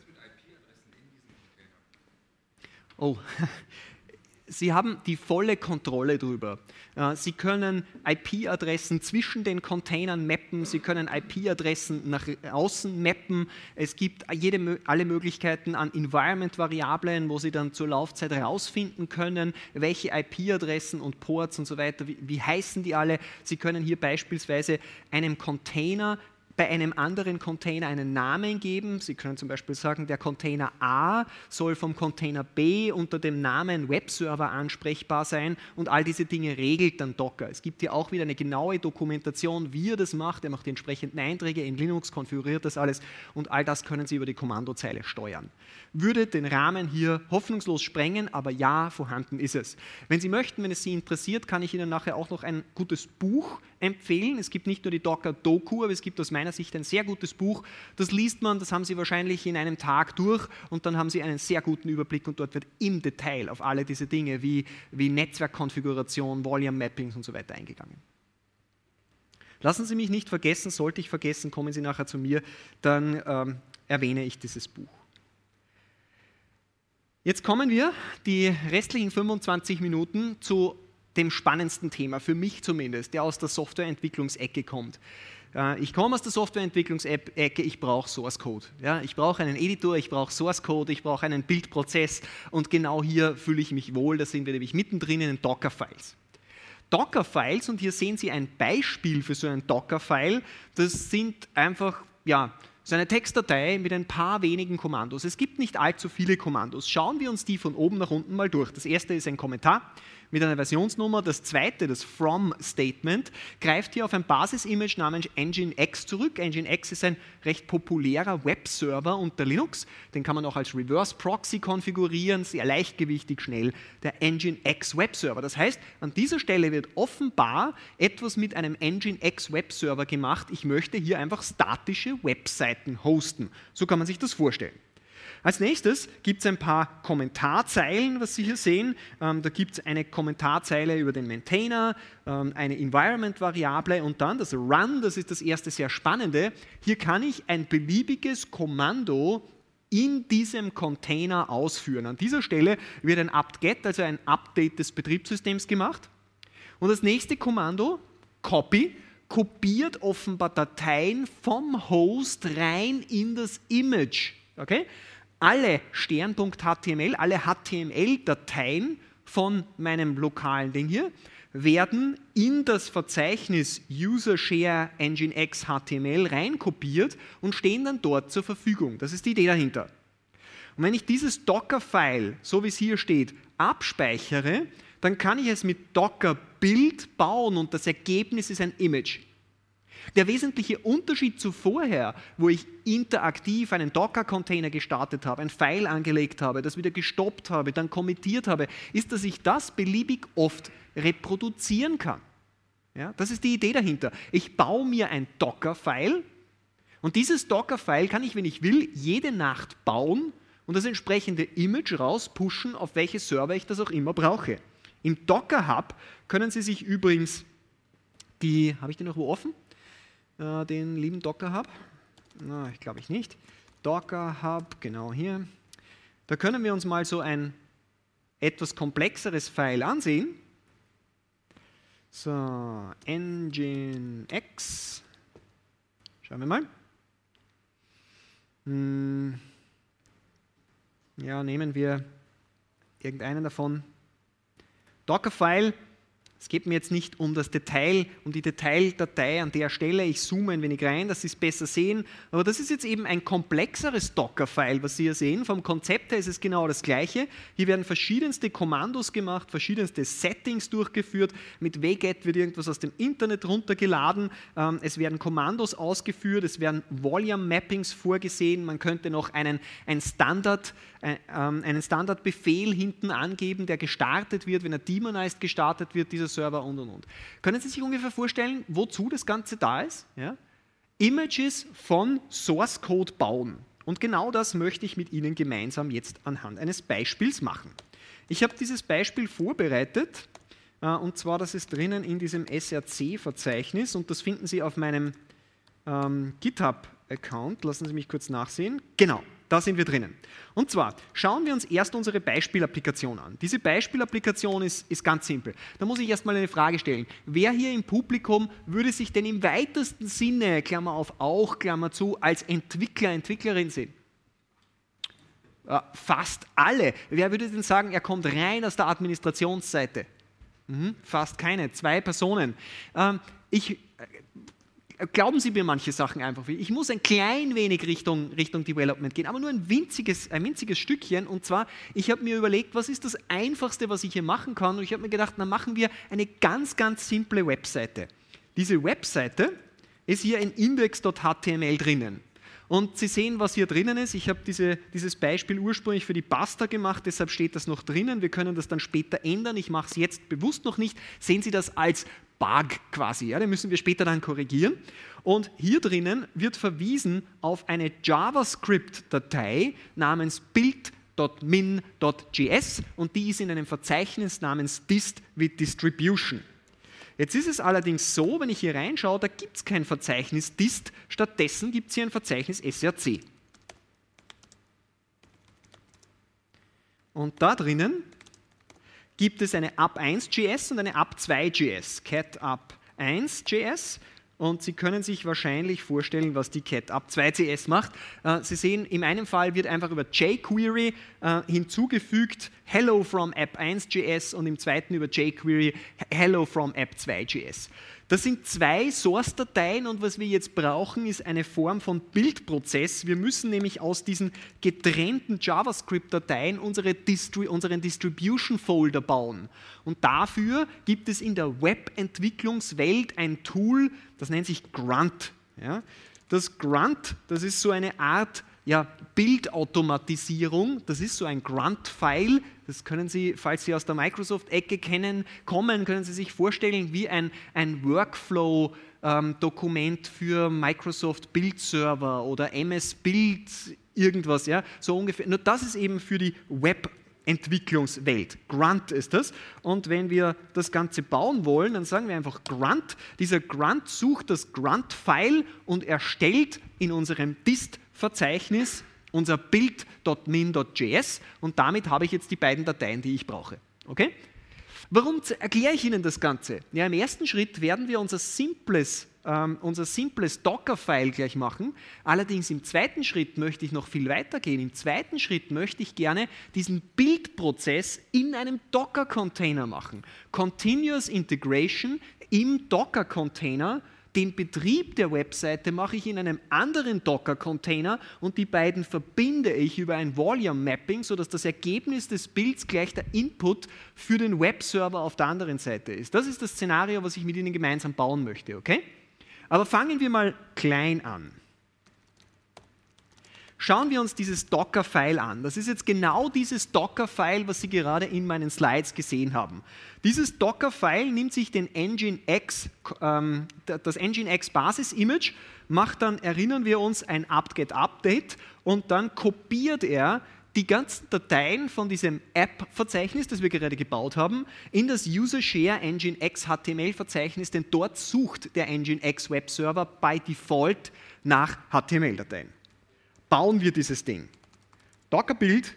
Oh, Sie haben die volle Kontrolle darüber. Sie können I P-Adressen zwischen den Containern mappen, Sie können I P-Adressen nach außen mappen. Es gibt jede, alle Möglichkeiten an Environment-Variablen, wo Sie dann zur Laufzeit herausfinden können, welche I P-Adressen und Ports und so weiter, wie, wie heißen die alle. Sie können hier beispielsweise einem Container bei einem anderen Container einen Namen geben. Sie können zum Beispiel sagen, der Container A soll vom Container B unter dem Namen Webserver ansprechbar sein und all diese Dinge regelt dann Docker. Es gibt hier auch wieder eine genaue Dokumentation, wie er das macht. Er macht die entsprechenden Einträge in Linux, konfiguriert das alles und all das können Sie über die Kommandozeile steuern. Würde den Rahmen hier hoffnungslos sprengen, aber ja, vorhanden ist es. Wenn Sie möchten, wenn es Sie interessiert, kann ich Ihnen nachher auch noch ein gutes Buch empfehlen. Es gibt nicht nur die Docker-Doku, aber es gibt aus meiner Sicht ein sehr gutes Buch. Das liest man, das haben Sie wahrscheinlich in einem Tag durch und dann haben Sie einen sehr guten Überblick und dort wird im Detail auf alle diese Dinge wie, wie Netzwerkkonfiguration, Volume Mappings und so weiter eingegangen. Lassen Sie mich nicht vergessen, sollte ich vergessen, kommen Sie nachher zu mir, dann ähm, erwähne ich dieses Buch. Jetzt kommen wir die restlichen fünfundzwanzig Minuten zu dem spannendsten Thema, für mich zumindest, der aus der Softwareentwicklungsecke kommt. Ich komme aus der Softwareentwicklungsecke, ich brauche Source Code. Ja, ich brauche einen Editor, ich brauche Source Code, ich brauche einen Bildprozess und genau hier fühle ich mich wohl, da sind wir nämlich mittendrin in den Docker-Files. Docker-Files, und hier sehen Sie ein Beispiel für so ein Docker-File, das sind einfach, ja, so eine Textdatei mit ein paar wenigen Kommandos. Es gibt nicht allzu viele Kommandos. Schauen wir uns die von oben nach unten mal durch. Das erste ist ein Kommentar mit einer Versionsnummer. Das zweite, das From-Statement, greift hier auf ein Basis-Image namens Nginx zurück. Nginx ist ein recht populärer Webserver unter Linux. Den kann man auch als Reverse-Proxy konfigurieren, sehr leichtgewichtig, schnell, der Nginx Webserver. Das heißt, an dieser Stelle wird offenbar etwas mit einem Nginx Webserver gemacht. Ich möchte hier einfach statische Webseiten hosten. So kann man sich das vorstellen. Als nächstes gibt es ein paar Kommentarzeilen, was Sie hier sehen. Ähm, da gibt es eine Kommentarzeile über den Maintainer, ähm, eine Environment-Variable und dann das Run, das ist das erste sehr Spannende. Hier kann ich ein beliebiges Kommando in diesem Container ausführen. An dieser Stelle wird ein apt-get, also ein Update des Betriebssystems gemacht. Und das nächste Kommando, Copy, kopiert offenbar Dateien vom Host rein in das Image. Okay? Alle Stern.html, alle H T M L-Dateien von meinem lokalen Ding hier werden in das Verzeichnis User Share Nginx H T M L reinkopiert und stehen dann dort zur Verfügung. Das ist die Idee dahinter. Und wenn ich dieses Docker-File, so wie es hier steht, abspeichere, dann kann ich es mit Docker Build bauen und das Ergebnis ist ein Image. Der wesentliche Unterschied zu vorher, wo ich interaktiv einen Docker-Container gestartet habe, ein File angelegt habe, das wieder gestoppt habe, dann kommentiert habe, ist, dass ich das beliebig oft reproduzieren kann. Ja, das ist die Idee dahinter. Ich baue mir ein Docker-File und dieses Docker-File kann ich, wenn ich will, jede Nacht bauen und das entsprechende Image rauspushen, auf welche Server ich das auch immer brauche. Im Docker-Hub können Sie sich übrigens die, habe ich den noch wo offen? Den lieben Docker Hub, na, ich glaube ich nicht, Docker Hub, genau hier, da können wir uns mal so ein etwas komplexeres File ansehen, so, Nginx, schauen wir mal, hm. ja, nehmen wir irgendeinen davon, Docker-File. Es geht mir jetzt nicht um das Detail, um die Detaildatei an der Stelle. Ich zoome ein wenig rein, dass Sie es besser sehen. Aber das ist jetzt eben ein komplexeres Docker-File, was Sie hier sehen. Vom Konzept her ist es genau das Gleiche. Hier werden verschiedenste Kommandos gemacht, verschiedenste Settings durchgeführt. Mit wget wird irgendwas aus dem Internet runtergeladen. Es werden Kommandos ausgeführt, es werden Volume-Mappings vorgesehen. Man könnte noch einen, einen, Standard, einen Standardbefehl hinten angeben, der gestartet wird, wenn er demonized gestartet wird, dieser Server und und und. Können Sie sich ungefähr vorstellen, wozu das Ganze da ist? Ja? Images von Source Code bauen. Und genau das möchte ich mit Ihnen gemeinsam jetzt anhand eines Beispiels machen. Ich habe dieses Beispiel vorbereitet, äh, und zwar, das ist drinnen in diesem S R C-Verzeichnis und das finden Sie auf meinem ähm, GitHub-Account. Lassen Sie mich kurz nachsehen. Genau. Da sind wir drinnen. Und zwar schauen wir uns erst unsere Beispielapplikation an. Diese Beispielapplikation ist, ist ganz simpel. Da muss ich erstmal eine Frage stellen. Wer hier im Publikum würde sich denn im weitesten Sinne, Klammer auf auch, Klammer zu, als Entwickler, Entwicklerin sehen? Äh, fast alle. Wer würde denn sagen, er kommt rein aus der Administrationsseite? Mhm, fast keine. Zwei Personen. Ähm, ich... glauben Sie mir manche Sachen einfach. Ich muss ein klein wenig Richtung, Richtung Development gehen, aber nur ein winziges, ein winziges Stückchen. Und zwar, ich habe mir überlegt, was ist das Einfachste, was ich hier machen kann? Und ich habe mir gedacht, dann machen wir eine ganz, ganz simple Webseite. Diese Webseite ist hier in index punkt h t m l drinnen. Und Sie sehen, was hier drinnen ist. Ich habe diese, dieses Beispiel ursprünglich für die Pasta gemacht, deshalb steht das noch drinnen. Wir können das dann später ändern. Ich mache es jetzt bewusst noch nicht. Sehen Sie das als Bug quasi. Ja? Den müssen wir später dann korrigieren. Und hier drinnen wird verwiesen auf eine JavaScript-Datei namens build punkt min punkt j s und die ist in einem Verzeichnis namens dist with distribution. Jetzt ist es allerdings so, wenn ich hier reinschaue, da gibt es kein Verzeichnis dist, stattdessen gibt es hier ein Verzeichnis S R C. Und da drinnen gibt es eine app eins punkt j s und eine app zwei punkt j s, cat app eins punkt j s. Und Sie können sich wahrscheinlich vorstellen, was die cat app zwei punkt c s macht. Sie sehen, in einem Fall wird einfach über jQuery hinzugefügt Hello from app eins punkt j s und im zweiten über jQuery Hello from app zwei punkt j s. Das sind zwei Source-Dateien und was wir jetzt brauchen, ist eine Form von Bildprozess. Wir müssen nämlich aus diesen getrennten JavaScript-Dateien unsere Distri- unseren Distribution-Folder bauen. Und dafür gibt es in der Webentwicklungswelt ein Tool, das nennt sich Grunt. Ja? Das Grunt, das ist so eine Art ja, Bildautomatisierung, das ist so ein Grunt-File, das können Sie, falls Sie aus der Microsoft-Ecke kennen, kommen, können Sie sich vorstellen wie ein, ein Workflow-Dokument ähm, für Microsoft Build-Server oder M S Build, irgendwas, ja, so ungefähr. Nur das ist eben für die Webentwicklungswelt. Grunt ist das. Und wenn wir das Ganze bauen wollen, dann sagen wir einfach Grunt. Dieser Grunt sucht das Grunt-File und erstellt in unserem Dist-Verzeichnis unser build punkt min punkt j s und damit habe ich jetzt die beiden Dateien, die ich brauche. Okay? Warum erkläre ich Ihnen das Ganze? Ja, im ersten Schritt werden wir unser simples, ähm, unser simples Docker-File gleich machen. Allerdings im zweiten Schritt möchte ich noch viel weiter gehen. Im zweiten Schritt möchte ich gerne diesen Bildprozess in einem Docker-Container machen. Continuous Integration im Docker-Container. Den Betrieb der Webseite mache ich in einem anderen Docker-Container und die beiden verbinde ich über ein Volume-Mapping, sodass das Ergebnis des Builds gleich der Input für den Webserver auf der anderen Seite ist. Das ist das Szenario, was ich mit Ihnen gemeinsam bauen möchte, okay? Aber fangen wir mal klein an. Schauen wir uns dieses Docker-File an. Das ist jetzt genau dieses Docker-File, was Sie gerade in meinen Slides gesehen haben. Dieses Docker-File nimmt sich den Nginx, ähm, das Nginx-Basis-Image, macht dann, erinnern wir uns, ein apt-get-update und dann kopiert er die ganzen Dateien von diesem App-Verzeichnis, das wir gerade gebaut haben, in das User-Share Nginx H T M L-Verzeichnis, denn dort sucht der Nginx Webserver by Default nach H T M L-Dateien. Bauen wir dieses Ding. Docker-Build.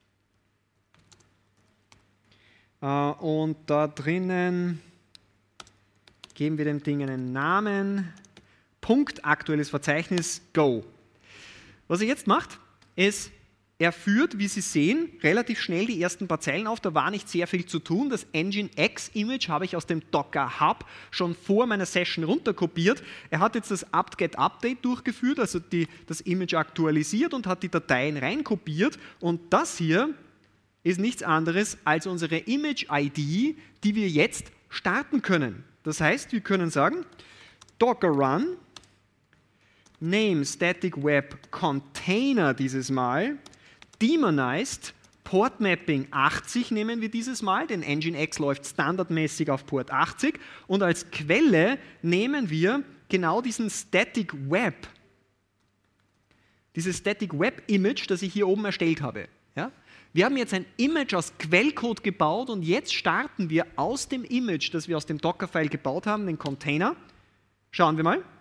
Äh, und da drinnen geben wir dem Ding einen Namen. Punkt, aktuelles Verzeichnis, Go. Was er jetzt macht, ist, er führt, wie Sie sehen, relativ schnell die ersten paar Zeilen auf. Da war nicht sehr viel zu tun. Das Nginx-Image habe ich aus dem Docker Hub schon vor meiner Session runterkopiert. Er hat jetzt das apt-get-update durchgeführt, also die, das Image aktualisiert und hat die Dateien reinkopiert. Und das hier ist nichts anderes als unsere Image-I D, die wir jetzt starten können. Das heißt, wir können sagen, Docker run, name static web container dieses Mal, demonized, Port Mapping achtzig nehmen wir dieses Mal, denn Nginx läuft standardmäßig auf Port achtzig und als Quelle nehmen wir genau diesen Static Web, dieses Static Web Image, das ich hier oben erstellt habe. Ja? Wir haben jetzt ein Image aus Quellcode gebaut und jetzt starten wir aus dem Image, das wir aus dem Docker-File gebaut haben, den Container. Schauen wir mal.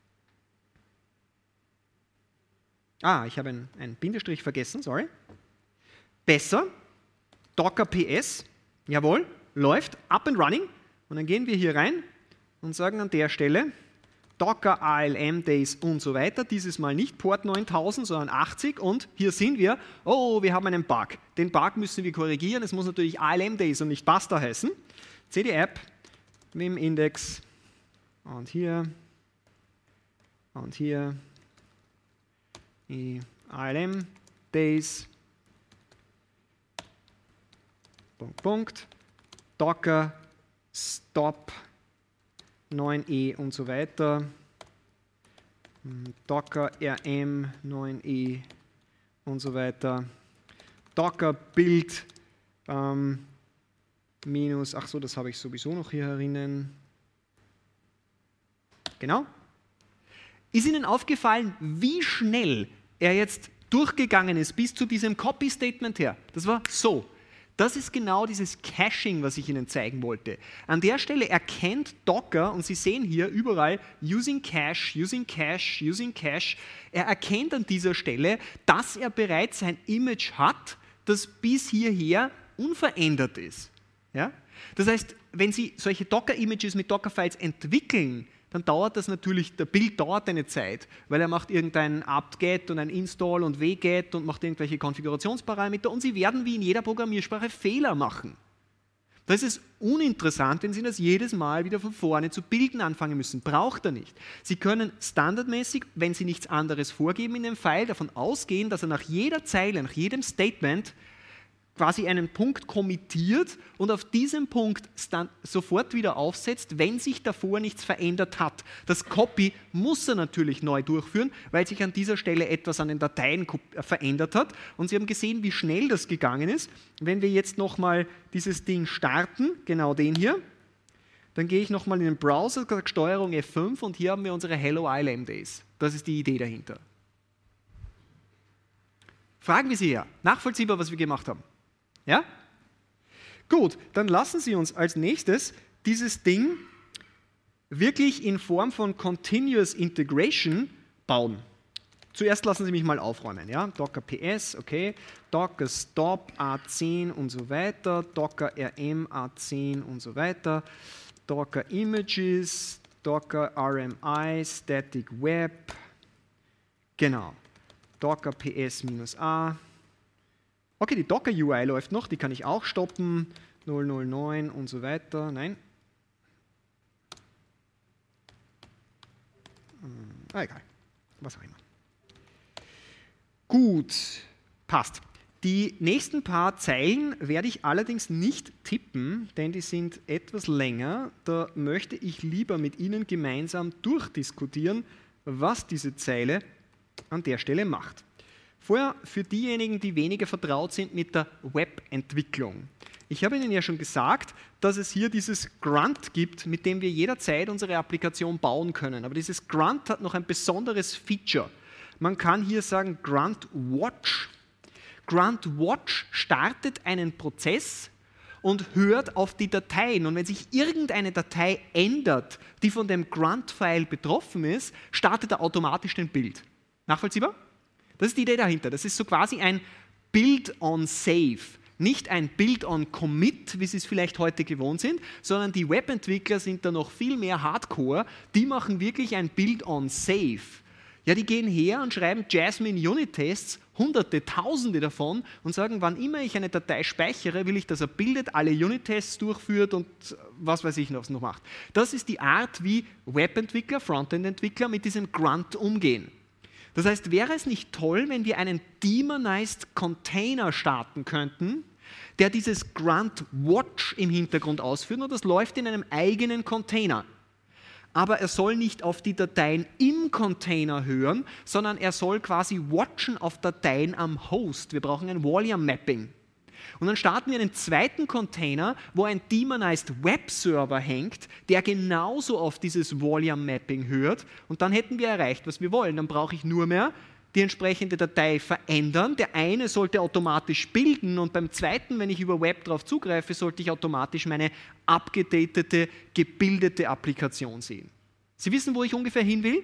Ah, ich habe einen, einen Bindestrich vergessen, sorry. Besser, Docker P S, jawohl, läuft, up and running. Und dann gehen wir hier rein und sagen an der Stelle, Docker A L M Days und so weiter, dieses Mal nicht Port neuntausend, sondern achtzig und hier sind wir, oh, wir haben einen Bug. Den Bug müssen wir korrigieren, es muss natürlich A L M Days und nicht Pasta heißen. C D App, Vim Index und hier Und hier die A L M Days. Punkt, Punkt. Docker, Stop, neun E und so weiter. Docker R M neun E und so weiter. Docker Build ähm, minus, ach so, das habe ich sowieso noch hier herinnen. Genau. Ist Ihnen aufgefallen, wie schnell er jetzt durchgegangen ist bis zu diesem Copy-Statement her? Das war so. Das ist genau dieses Caching, was ich Ihnen zeigen wollte. An der Stelle erkennt Docker, und Sie sehen hier überall using cache, using cache, using cache, er erkennt an dieser Stelle, dass er bereits ein Image hat, das bis hierher unverändert ist. Ja? Das heißt, wenn Sie solche Docker-Images mit Docker-Files entwickeln, dann dauert das natürlich, der Build dauert eine Zeit, weil er macht irgendein apt-get und ein install und wget und macht irgendwelche Konfigurationsparameter und Sie werden wie in jeder Programmiersprache Fehler machen. Da ist es uninteressant, wenn Sie das jedes Mal wieder von vorne zu bilden anfangen müssen. Braucht er nicht. Sie können standardmäßig, wenn Sie nichts anderes vorgeben in dem File, davon ausgehen, dass er nach jeder Zeile, nach jedem Statement quasi einen Punkt kommittiert und auf diesem Punkt sofort wieder aufsetzt, wenn sich davor nichts verändert hat. Das Copy muss er natürlich neu durchführen, weil sich an dieser Stelle etwas an den Dateien verändert hat. Und Sie haben gesehen, wie schnell das gegangen ist. Wenn wir jetzt nochmal dieses Ding starten, genau den hier, dann gehe ich nochmal in den Browser, Steuerung F fünf und hier haben wir unsere Hello I L M Days. Das ist die Idee dahinter. Fragen wir Sie her. Nachvollziehbar, was wir gemacht haben. Ja? Gut, dann lassen Sie uns als nächstes dieses Ding wirklich in Form von Continuous Integration bauen. Zuerst lassen Sie mich mal aufräumen. Ja? Docker P S, okay, Docker Stop A zehn und so weiter, Docker R M A zehn und so weiter, Docker Images, Docker R M I, Static Web, genau, Docker P S-A. Okay, die Docker-U I läuft noch, die kann ich auch stoppen, null null neun und so weiter, nein. Ah, egal, was auch immer. Gut, passt. Die nächsten paar Zeilen werde ich allerdings nicht tippen, denn die sind etwas länger. Da möchte ich lieber mit Ihnen gemeinsam durchdiskutieren, was diese Zeile an der Stelle macht. Vorher für diejenigen, die weniger vertraut sind mit der Webentwicklung. Ich habe Ihnen ja schon gesagt, dass es hier dieses Grunt gibt, mit dem wir jederzeit unsere Applikation bauen können. Aber dieses Grunt hat noch ein besonderes Feature. Man kann hier sagen Grunt Watch. Grunt Watch startet einen Prozess und hört auf die Dateien. Und wenn sich irgendeine Datei ändert, die von dem Grunt-File betroffen ist, startet er automatisch den Build. Nachvollziehbar? Das ist die Idee dahinter. Das ist so quasi ein Build-on-Save. Nicht ein Build-on-Commit, wie Sie es vielleicht heute gewohnt sind, sondern die Webentwickler sind da noch viel mehr Hardcore. Die machen wirklich ein Build-on-Save. Ja, die gehen her und schreiben Jasmine-Unit-Tests, hunderte, tausende davon und sagen, wann immer ich eine Datei speichere, will ich, dass er bildet, alle Unit-Tests durchführt und was weiß ich noch, was noch macht. Das ist die Art, wie Webentwickler, Frontend-Entwickler mit diesem Grunt umgehen. Das heißt, wäre es nicht toll, wenn wir einen Daemonized Container starten könnten, der dieses Grunt Watch im Hintergrund ausführt und das läuft in einem eigenen Container. Aber er soll nicht auf die Dateien im Container hören, sondern er soll quasi watchen auf Dateien am Host. Wir brauchen ein Volume Mapping. Und dann starten wir einen zweiten Container, wo ein Daemonized Web Server hängt, der genauso auf dieses Volume Mapping hört. Und dann hätten wir erreicht, was wir wollen. Dann brauche ich nur mehr die entsprechende Datei verändern. Der eine sollte automatisch bilden und beim zweiten, wenn ich über Web darauf zugreife, sollte ich automatisch meine abgedatete, gebildete Applikation sehen. Sie wissen, wo ich ungefähr hin will?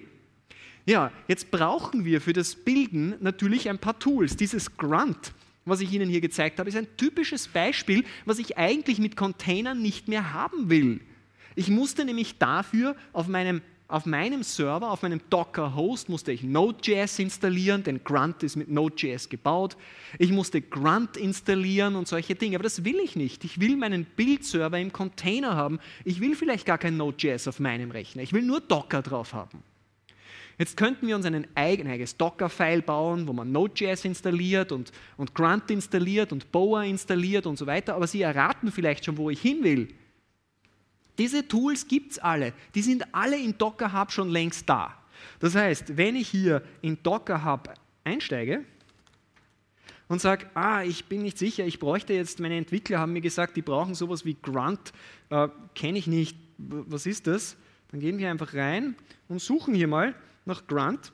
Ja, jetzt brauchen wir für das Bilden natürlich ein paar Tools. Dieses Grunt, was ich Ihnen hier gezeigt habe, ist ein typisches Beispiel, was ich eigentlich mit Containern nicht mehr haben will. Ich musste nämlich dafür auf meinem, auf meinem Server, auf meinem Docker-Host, musste ich Node.js installieren, denn Grunt ist mit Node.js gebaut. Ich musste Grunt installieren und solche Dinge, aber das will ich nicht. Ich will meinen Build-Server im Container haben. Ich will vielleicht gar kein Node.js auf meinem Rechner. Ich will nur Docker drauf haben. Jetzt könnten wir uns ein eigenes Docker-File bauen, wo man Node.js installiert und, und Grunt installiert und Boa installiert und so weiter, aber Sie erraten vielleicht schon, wo ich hin will. Diese Tools gibt es alle, die sind alle im Docker Hub schon längst da. Das heißt, wenn ich hier in Docker Hub einsteige und sage, ah, ich bin nicht sicher, ich bräuchte jetzt, meine Entwickler haben mir gesagt, die brauchen sowas wie Grunt, äh, kenne ich nicht, was ist das? Dann gehen wir einfach rein und suchen hier mal nach Grunt.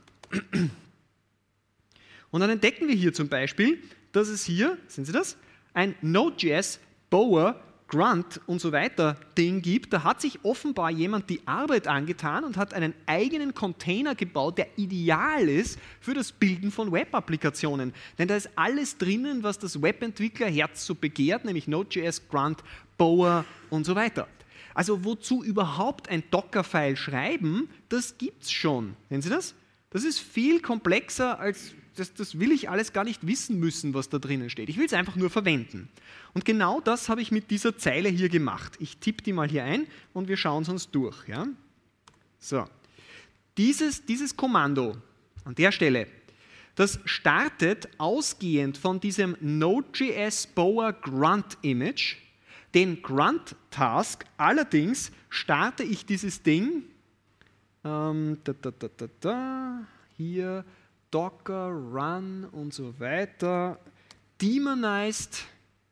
Und dann entdecken wir hier zum Beispiel, dass es hier, sehen Sie das, ein Node.js, Boa, Grunt und so weiter Ding gibt. Da hat sich offenbar jemand die Arbeit angetan und hat einen eigenen Container gebaut, der ideal ist für das Bilden von Web-Applikationen. Denn da ist alles drinnen, was das Webentwicklerherz so begehrt, nämlich Node.js, Grunt, Boa und so weiter. Also wozu überhaupt ein Docker-File schreiben, das gibt es schon. Sehen Sie das? Das ist viel komplexer, als das, das will ich alles gar nicht wissen müssen, was da drinnen steht. Ich will es einfach nur verwenden. Und genau das habe ich mit dieser Zeile hier gemacht. Ich tippe die mal hier ein und wir schauen es uns durch. Ja? So. Dieses, dieses Kommando an der Stelle, das startet ausgehend von diesem Node.js Boa Grunt Image. Den Grunt-Task, allerdings starte ich dieses Ding, ähm, da, da, da, da, da, hier Docker, Run und so weiter, demonized,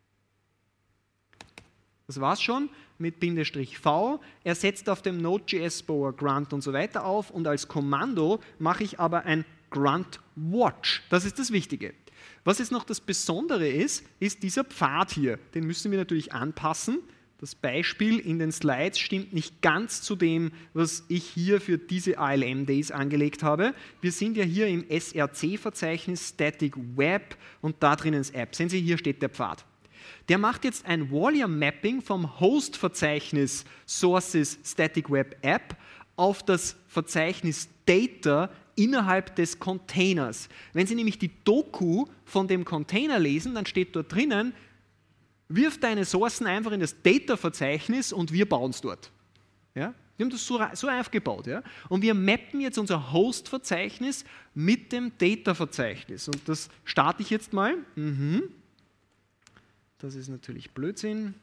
das war's schon, mit Bindestrich V, er setzt auf dem Node.js Boa Grunt und so weiter auf und als Kommando mache ich aber ein Grunt Watch, das ist das Wichtige. Was jetzt noch das Besondere ist, ist dieser Pfad hier. Den müssen wir natürlich anpassen. Das Beispiel in den Slides stimmt nicht ganz zu dem, was ich hier für diese A L M Days angelegt habe. Wir sind ja hier im S R C-Verzeichnis Static Web und da drinnen ist App. Sehen Sie, hier steht der Pfad. Der macht jetzt ein Volume Mapping vom Host-Verzeichnis Sources Static Web App auf das Verzeichnis Data innerhalb des Containers. Wenn Sie nämlich die Doku von dem Container lesen, dann steht dort drinnen, wirf deine Sourcen einfach in das Data-Verzeichnis und wir bauen es dort. Ja? Wir haben das so, so einfach gebaut. Ja? Und wir mappen jetzt unser Host-Verzeichnis mit dem Data-Verzeichnis. Und das starte ich jetzt mal. Mhm. Das ist natürlich Blödsinn.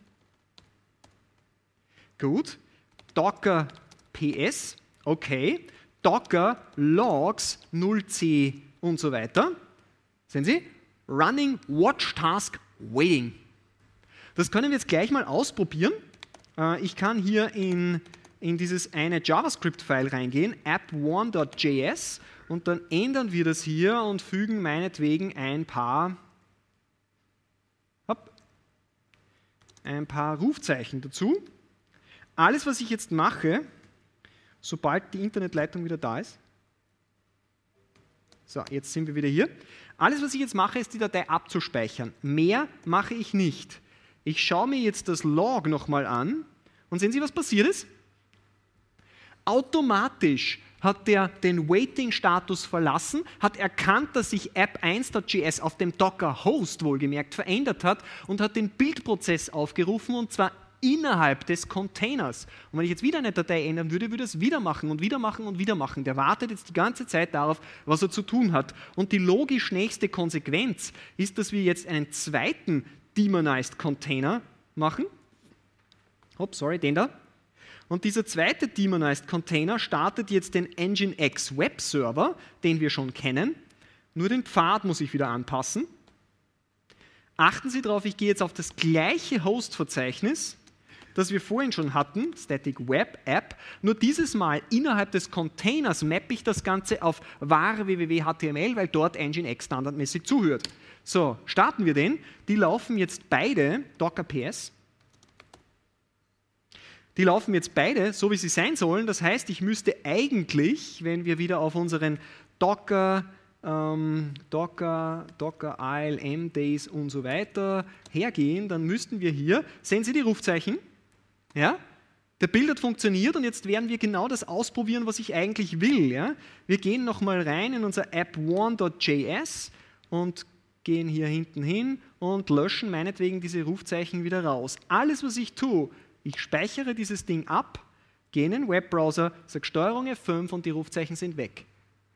Gut. Docker P S. Okay. Docker Logs null C und so weiter. Sehen Sie? Running Watch Task Waiting. Das können wir jetzt gleich mal ausprobieren. Ich kann hier in, in dieses eine JavaScript-File reingehen, app one dot j s, und dann ändern wir das hier und fügen meinetwegen ein paar, hopp, ein paar Rufzeichen dazu. Alles, was ich jetzt mache, sobald die Internetleitung wieder da ist. So, jetzt sind wir wieder hier. Alles, was ich jetzt mache, ist die Datei abzuspeichern. Mehr mache ich nicht. Ich schaue mir jetzt das Log nochmal an und sehen Sie, was passiert ist? Automatisch hat der den Waiting-Status verlassen, hat erkannt, dass sich app eins dot j s auf dem Docker-Host wohlgemerkt verändert hat und hat den Bildprozess aufgerufen, und zwar innerhalb des Containers. Und wenn ich jetzt wieder eine Datei ändern würde, würde es wieder machen und wieder machen und wieder machen. Der wartet jetzt die ganze Zeit darauf, was er zu tun hat. Und die logisch nächste Konsequenz ist, dass wir jetzt einen zweiten Demonized Container machen. Hopp, sorry, den da. Und dieser zweite Demonized Container startet jetzt den Nginx Web Server, den wir schon kennen. Nur den Pfad muss ich wieder anpassen. Achten Sie darauf, ich gehe jetzt auf das gleiche Host-Verzeichnis, das wir vorhin schon hatten, Static Web App, nur dieses Mal innerhalb des Containers mappe ich das Ganze auf var www H T M L, weil dort Nginx standardmäßig zuhört. So, starten wir den. Die laufen jetzt beide, Docker P S, die laufen jetzt beide so, wie sie sein sollen. Das heißt, ich müsste eigentlich, wenn wir wieder auf unseren Docker, ähm, Docker, Docker A L M Days und so weiter hergehen, dann müssten wir hier, sehen Sie die Rufzeichen? Ja? Der Bild hat funktioniert und jetzt werden wir genau das ausprobieren, was ich eigentlich will. Ja? Wir gehen nochmal rein in unser app one dot j s und gehen hier hinten hin und löschen meinetwegen diese Rufzeichen wieder raus. Alles, was ich tue, ich speichere dieses Ding ab, gehe in den Webbrowser, sage Steuerung F fünf und die Rufzeichen sind weg.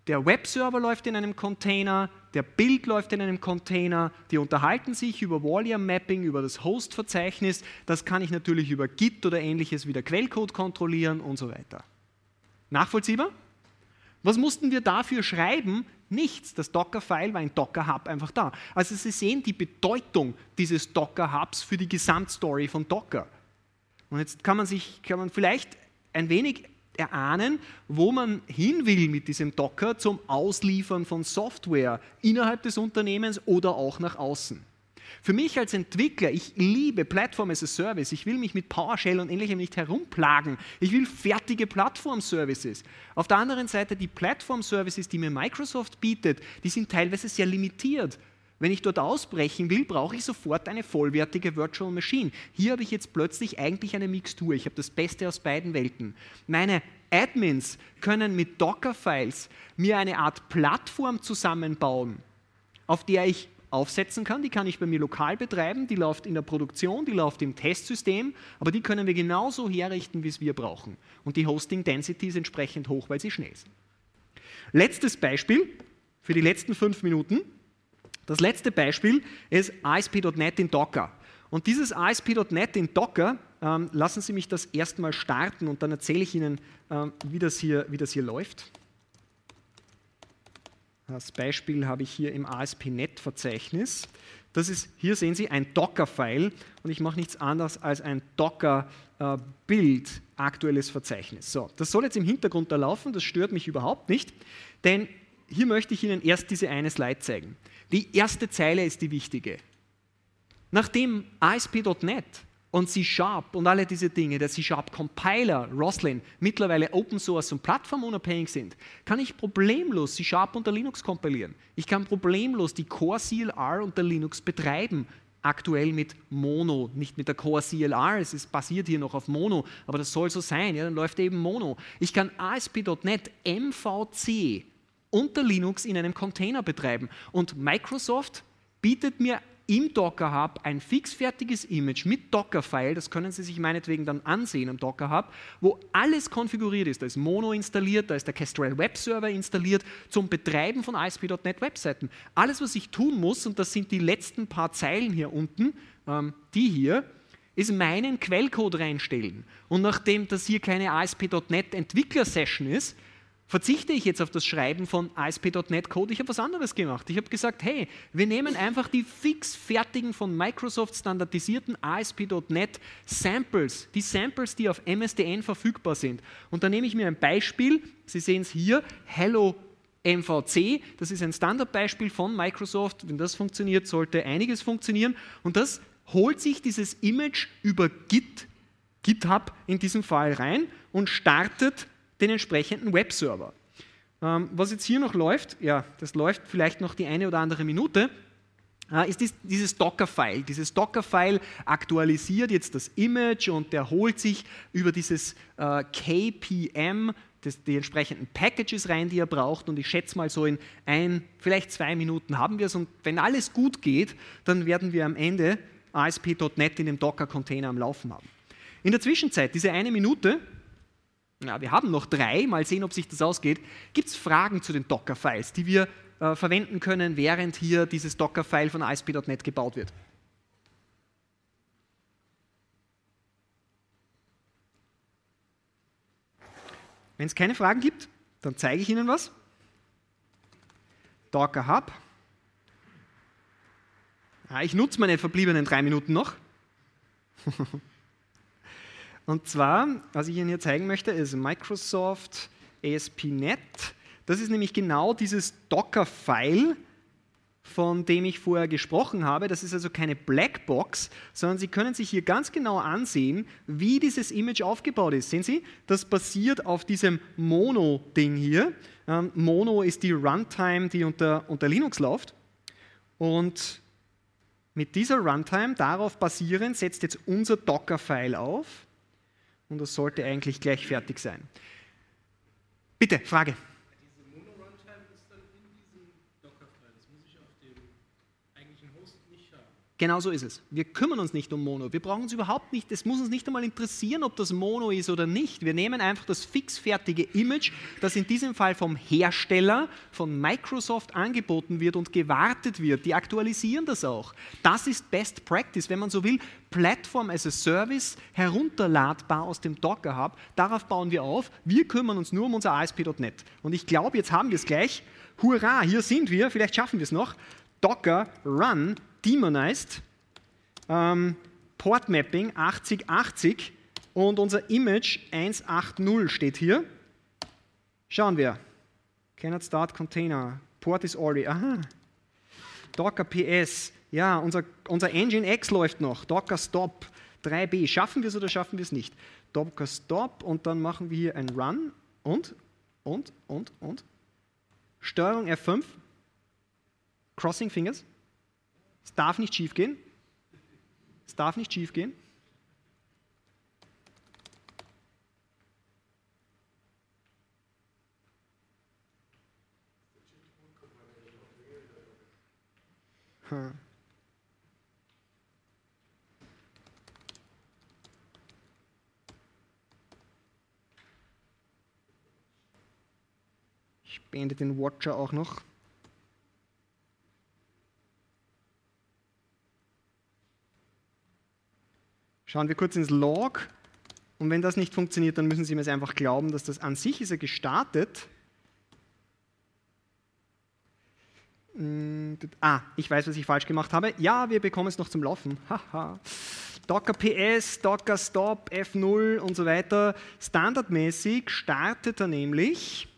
Der Webserver läuft in einem Container, der Build läuft in einem Container, die unterhalten sich über Volume-Mapping, über das Host-Verzeichnis. Das kann ich natürlich über Git oder ähnliches wieder Quellcode kontrollieren und so weiter. Nachvollziehbar? Was mussten wir dafür schreiben? Nichts. Das Docker-File war ein Docker-Hub einfach da. Also Sie sehen die Bedeutung dieses Docker-Hubs für die Gesamtstory von Docker. Und jetzt kann man sich, kann man vielleicht ein wenig erahnen, wo man hin will mit diesem Docker zum Ausliefern von Software innerhalb des Unternehmens oder auch nach außen. Für mich als Entwickler, ich liebe Platform as a Service, ich will mich mit PowerShell und Ähnlichem nicht herumplagen, ich will fertige Plattform-Services. Auf der anderen Seite die Plattform-Services, die mir Microsoft bietet, die sind teilweise sehr limitiert. Wenn ich dort ausbrechen will, brauche ich sofort eine vollwertige Virtual Machine. Hier habe ich jetzt plötzlich eigentlich eine Mixtur. Ich habe das Beste aus beiden Welten. Meine Admins können mit Docker-Files mir eine Art Plattform zusammenbauen, auf der ich aufsetzen kann. Die kann ich bei mir lokal betreiben, die läuft in der Produktion, die läuft im Testsystem, aber die können wir genauso herrichten, wie es wir brauchen. Und die Hosting-Density ist entsprechend hoch, weil sie schnell sind. Letztes Beispiel für die letzten fünf Minuten. Das letzte Beispiel ist A S P Punkt net in Docker. Und dieses A S P Punkt net in Docker, ähm, lassen Sie mich das erstmal starten und dann erzähle ich Ihnen, ähm, wie, das hier, wie das hier läuft. Das Beispiel habe ich hier im A S P Punkt net Verzeichnis. Das ist, hier sehen Sie ein Docker-File und ich mache nichts anderes als ein Docker-Bild, äh, aktuelles Verzeichnis. So, das soll jetzt im Hintergrund da laufen, das stört mich überhaupt nicht, denn hier möchte ich Ihnen erst diese eine Slide zeigen. Die erste Zeile ist die wichtige. Nachdem A S P Punkt net und C Sharp und alle diese Dinge, der C Sharp Compiler, Roslyn, mittlerweile Open Source und plattformunabhängig sind, kann ich problemlos C Sharp unter Linux kompilieren. Ich kann problemlos die Core C L R unter Linux betreiben. Aktuell mit Mono, nicht mit der Core C L R, es ist basiert hier noch auf Mono, aber das soll so sein, ja, dann läuft eben Mono. Ich kann A S P Punkt net M V C unter Linux in einem Container betreiben. Und Microsoft bietet mir im Docker Hub ein fixfertiges Image mit Docker-File, das können Sie sich meinetwegen dann ansehen im Docker Hub, wo alles konfiguriert ist. Da ist Mono installiert, da ist der Kestrel Web Server installiert zum Betreiben von A S P Punkt net Webseiten. Alles, was ich tun muss, und das sind die letzten paar Zeilen hier unten, ähm, die hier, ist meinen Quellcode reinstellen. Und nachdem das hier keine A S P Punkt net Entwickler-Session ist, verzichte ich jetzt auf das Schreiben von A S P Punkt net Code, ich habe was anderes gemacht. Ich habe gesagt, hey, wir nehmen einfach die fix fertigen von Microsoft standardisierten A S P Punkt net Samples, die Samples, die auf M S D N verfügbar sind. Und da nehme ich mir ein Beispiel, Sie sehen es hier, Hello M V C, das ist ein Standardbeispiel von Microsoft, wenn das funktioniert, sollte einiges funktionieren. Und das holt sich dieses Image über Git, GitHub in diesem Fall rein und startet den entsprechenden Webserver. Ähm, was jetzt hier noch läuft, ja, das läuft vielleicht noch die eine oder andere Minute, äh, ist dies, dieses Docker-File. Dieses Docker-File aktualisiert jetzt das Image und der holt sich über dieses äh, K P M das, die entsprechenden Packages rein, die er braucht, und ich schätze mal so in ein, vielleicht zwei Minuten haben wir es, und wenn alles gut geht, dann werden wir am Ende A S P Punkt net in dem Docker-Container am Laufen haben. In der Zwischenzeit, diese eine Minute, ja, wir haben noch drei, mal sehen, ob sich das ausgeht. Gibt es Fragen zu den Docker-Files, die wir äh, verwenden können, während hier dieses Docker-File von A S P Punkt net gebaut wird? Wenn es keine Fragen gibt, dann zeige ich Ihnen was. Docker Hub. Ja, ich nutze meine verbliebenen drei Minuten noch. Und zwar, was ich Ihnen hier zeigen möchte, ist Microsoft A S P Punkt net. Das ist nämlich genau dieses Docker-File, von dem ich vorher gesprochen habe. Das ist also keine Blackbox, sondern Sie können sich hier ganz genau ansehen, wie dieses Image aufgebaut ist. Sehen Sie, das basiert auf diesem Mono-Ding hier. Ähm, Mono ist die Runtime, die unter, unter Linux läuft. Und mit dieser Runtime, darauf basierend, setzt jetzt unser Docker-File auf. Und das sollte eigentlich gleich fertig sein. Bitte, Frage. Diese Mono-Runtime ist dann in diesem Docker-File. Das muss ich auf dem eigentlichen Host nicht haben. Genau so ist es. Wir kümmern uns nicht um Mono. Wir brauchen uns überhaupt nicht, es muss uns nicht einmal interessieren, ob das Mono ist oder nicht. Wir nehmen einfach das fixfertige Image, das in diesem Fall vom Hersteller, von Microsoft angeboten wird und gewartet wird. Die aktualisieren das auch. Das ist Best Practice, wenn man so will, Platform as a Service, herunterladbar aus dem Docker Hub. Darauf bauen wir auf. Wir kümmern uns nur um unser A S P Punkt net. Und ich glaube, jetzt haben wir es gleich. Hurra, hier sind wir. Vielleicht schaffen wir es noch. Docker Run Daemonized, ähm, Port Mapping achtzig achtzig und unser Image hundertachtzig steht hier. Schauen wir. Cannot start container. Port is already. Aha. Docker P S. Ja, unser, unser Engine X läuft noch. Docker Stop drei b. Schaffen wir es oder schaffen wir es nicht? Docker Stop und dann machen wir hier ein Run und, und, und, und. Steuerung F fünf. Crossing Fingers. Es darf nicht schief gehen. Es darf nicht schief gehen. Hm. Ich beende den Watcher auch noch. Schauen wir kurz ins Log und wenn das nicht funktioniert, dann müssen Sie mir es einfach glauben, dass das an sich ist ja gestartet. Ah, ich weiß, was ich falsch gemacht habe. Ja, wir bekommen es noch zum Laufen. Haha. Docker P S, Docker Stop, F null und so weiter. Standardmäßig startet er nämlich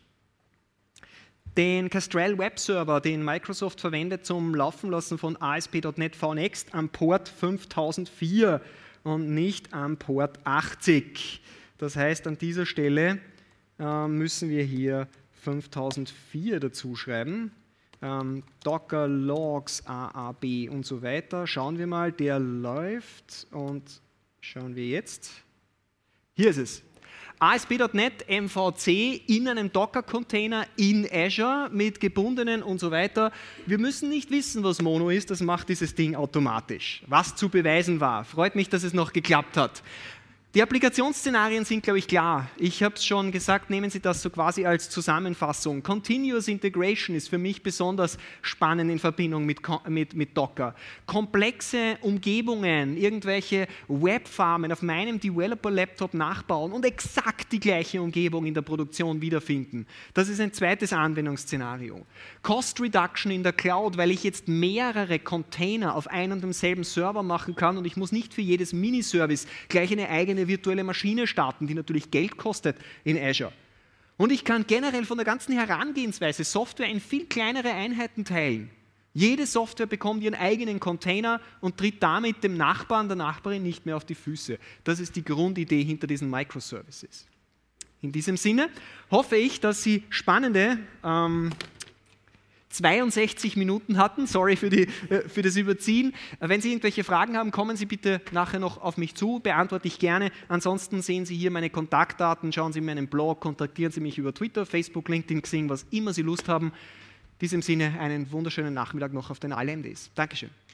den Kestrel Web Server, den Microsoft verwendet zum Laufen lassen von A S P Punkt net V Next am Port fünftausendvier. Und nicht am Port achtzig. Das heißt, an dieser Stelle äh, müssen wir hier fünftausendvier dazu schreiben. Ähm, Docker Logs A A B und so weiter. Schauen wir mal, der läuft und schauen wir jetzt. Hier ist es. A S P Punkt net M V C in einem Docker-Container in Azure mit gebundenen und so weiter. Wir müssen nicht wissen, was Mono ist, das macht dieses Ding automatisch. Was zu beweisen war. Freut mich, dass es noch geklappt hat. Die Applikationsszenarien sind, glaube ich, klar. Ich habe es schon gesagt, nehmen Sie das so quasi als Zusammenfassung. Continuous Integration ist für mich besonders spannend in Verbindung mit, mit, mit Docker. Komplexe Umgebungen, irgendwelche Webfarmen auf meinem Developer-Laptop nachbauen und exakt die gleiche Umgebung in der Produktion wiederfinden. Das ist ein zweites Anwendungsszenario. Cost Reduction in der Cloud, weil ich jetzt mehrere Container auf einem und demselben Server machen kann und ich muss nicht für jedes Miniservice gleich eine eigene virtuelle Maschine starten, die natürlich Geld kostet in Azure. Und ich kann generell von der ganzen Herangehensweise Software in viel kleinere Einheiten teilen. Jede Software bekommt ihren eigenen Container und tritt damit dem Nachbarn, der Nachbarin nicht mehr auf die Füße. Das ist die Grundidee hinter diesen Microservices. In diesem Sinne hoffe ich, dass Sie spannende ähm, zweiundsechzig Minuten hatten. Sorry für, die, für das Überziehen. Wenn Sie irgendwelche Fragen haben, kommen Sie bitte nachher noch auf mich zu, beantworte ich gerne. Ansonsten sehen Sie hier meine Kontaktdaten, schauen Sie meinen Blog, kontaktieren Sie mich über Twitter, Facebook, LinkedIn, Xing, was immer Sie Lust haben. In diesem Sinne einen wunderschönen Nachmittag noch auf den I L M Days. Dankeschön.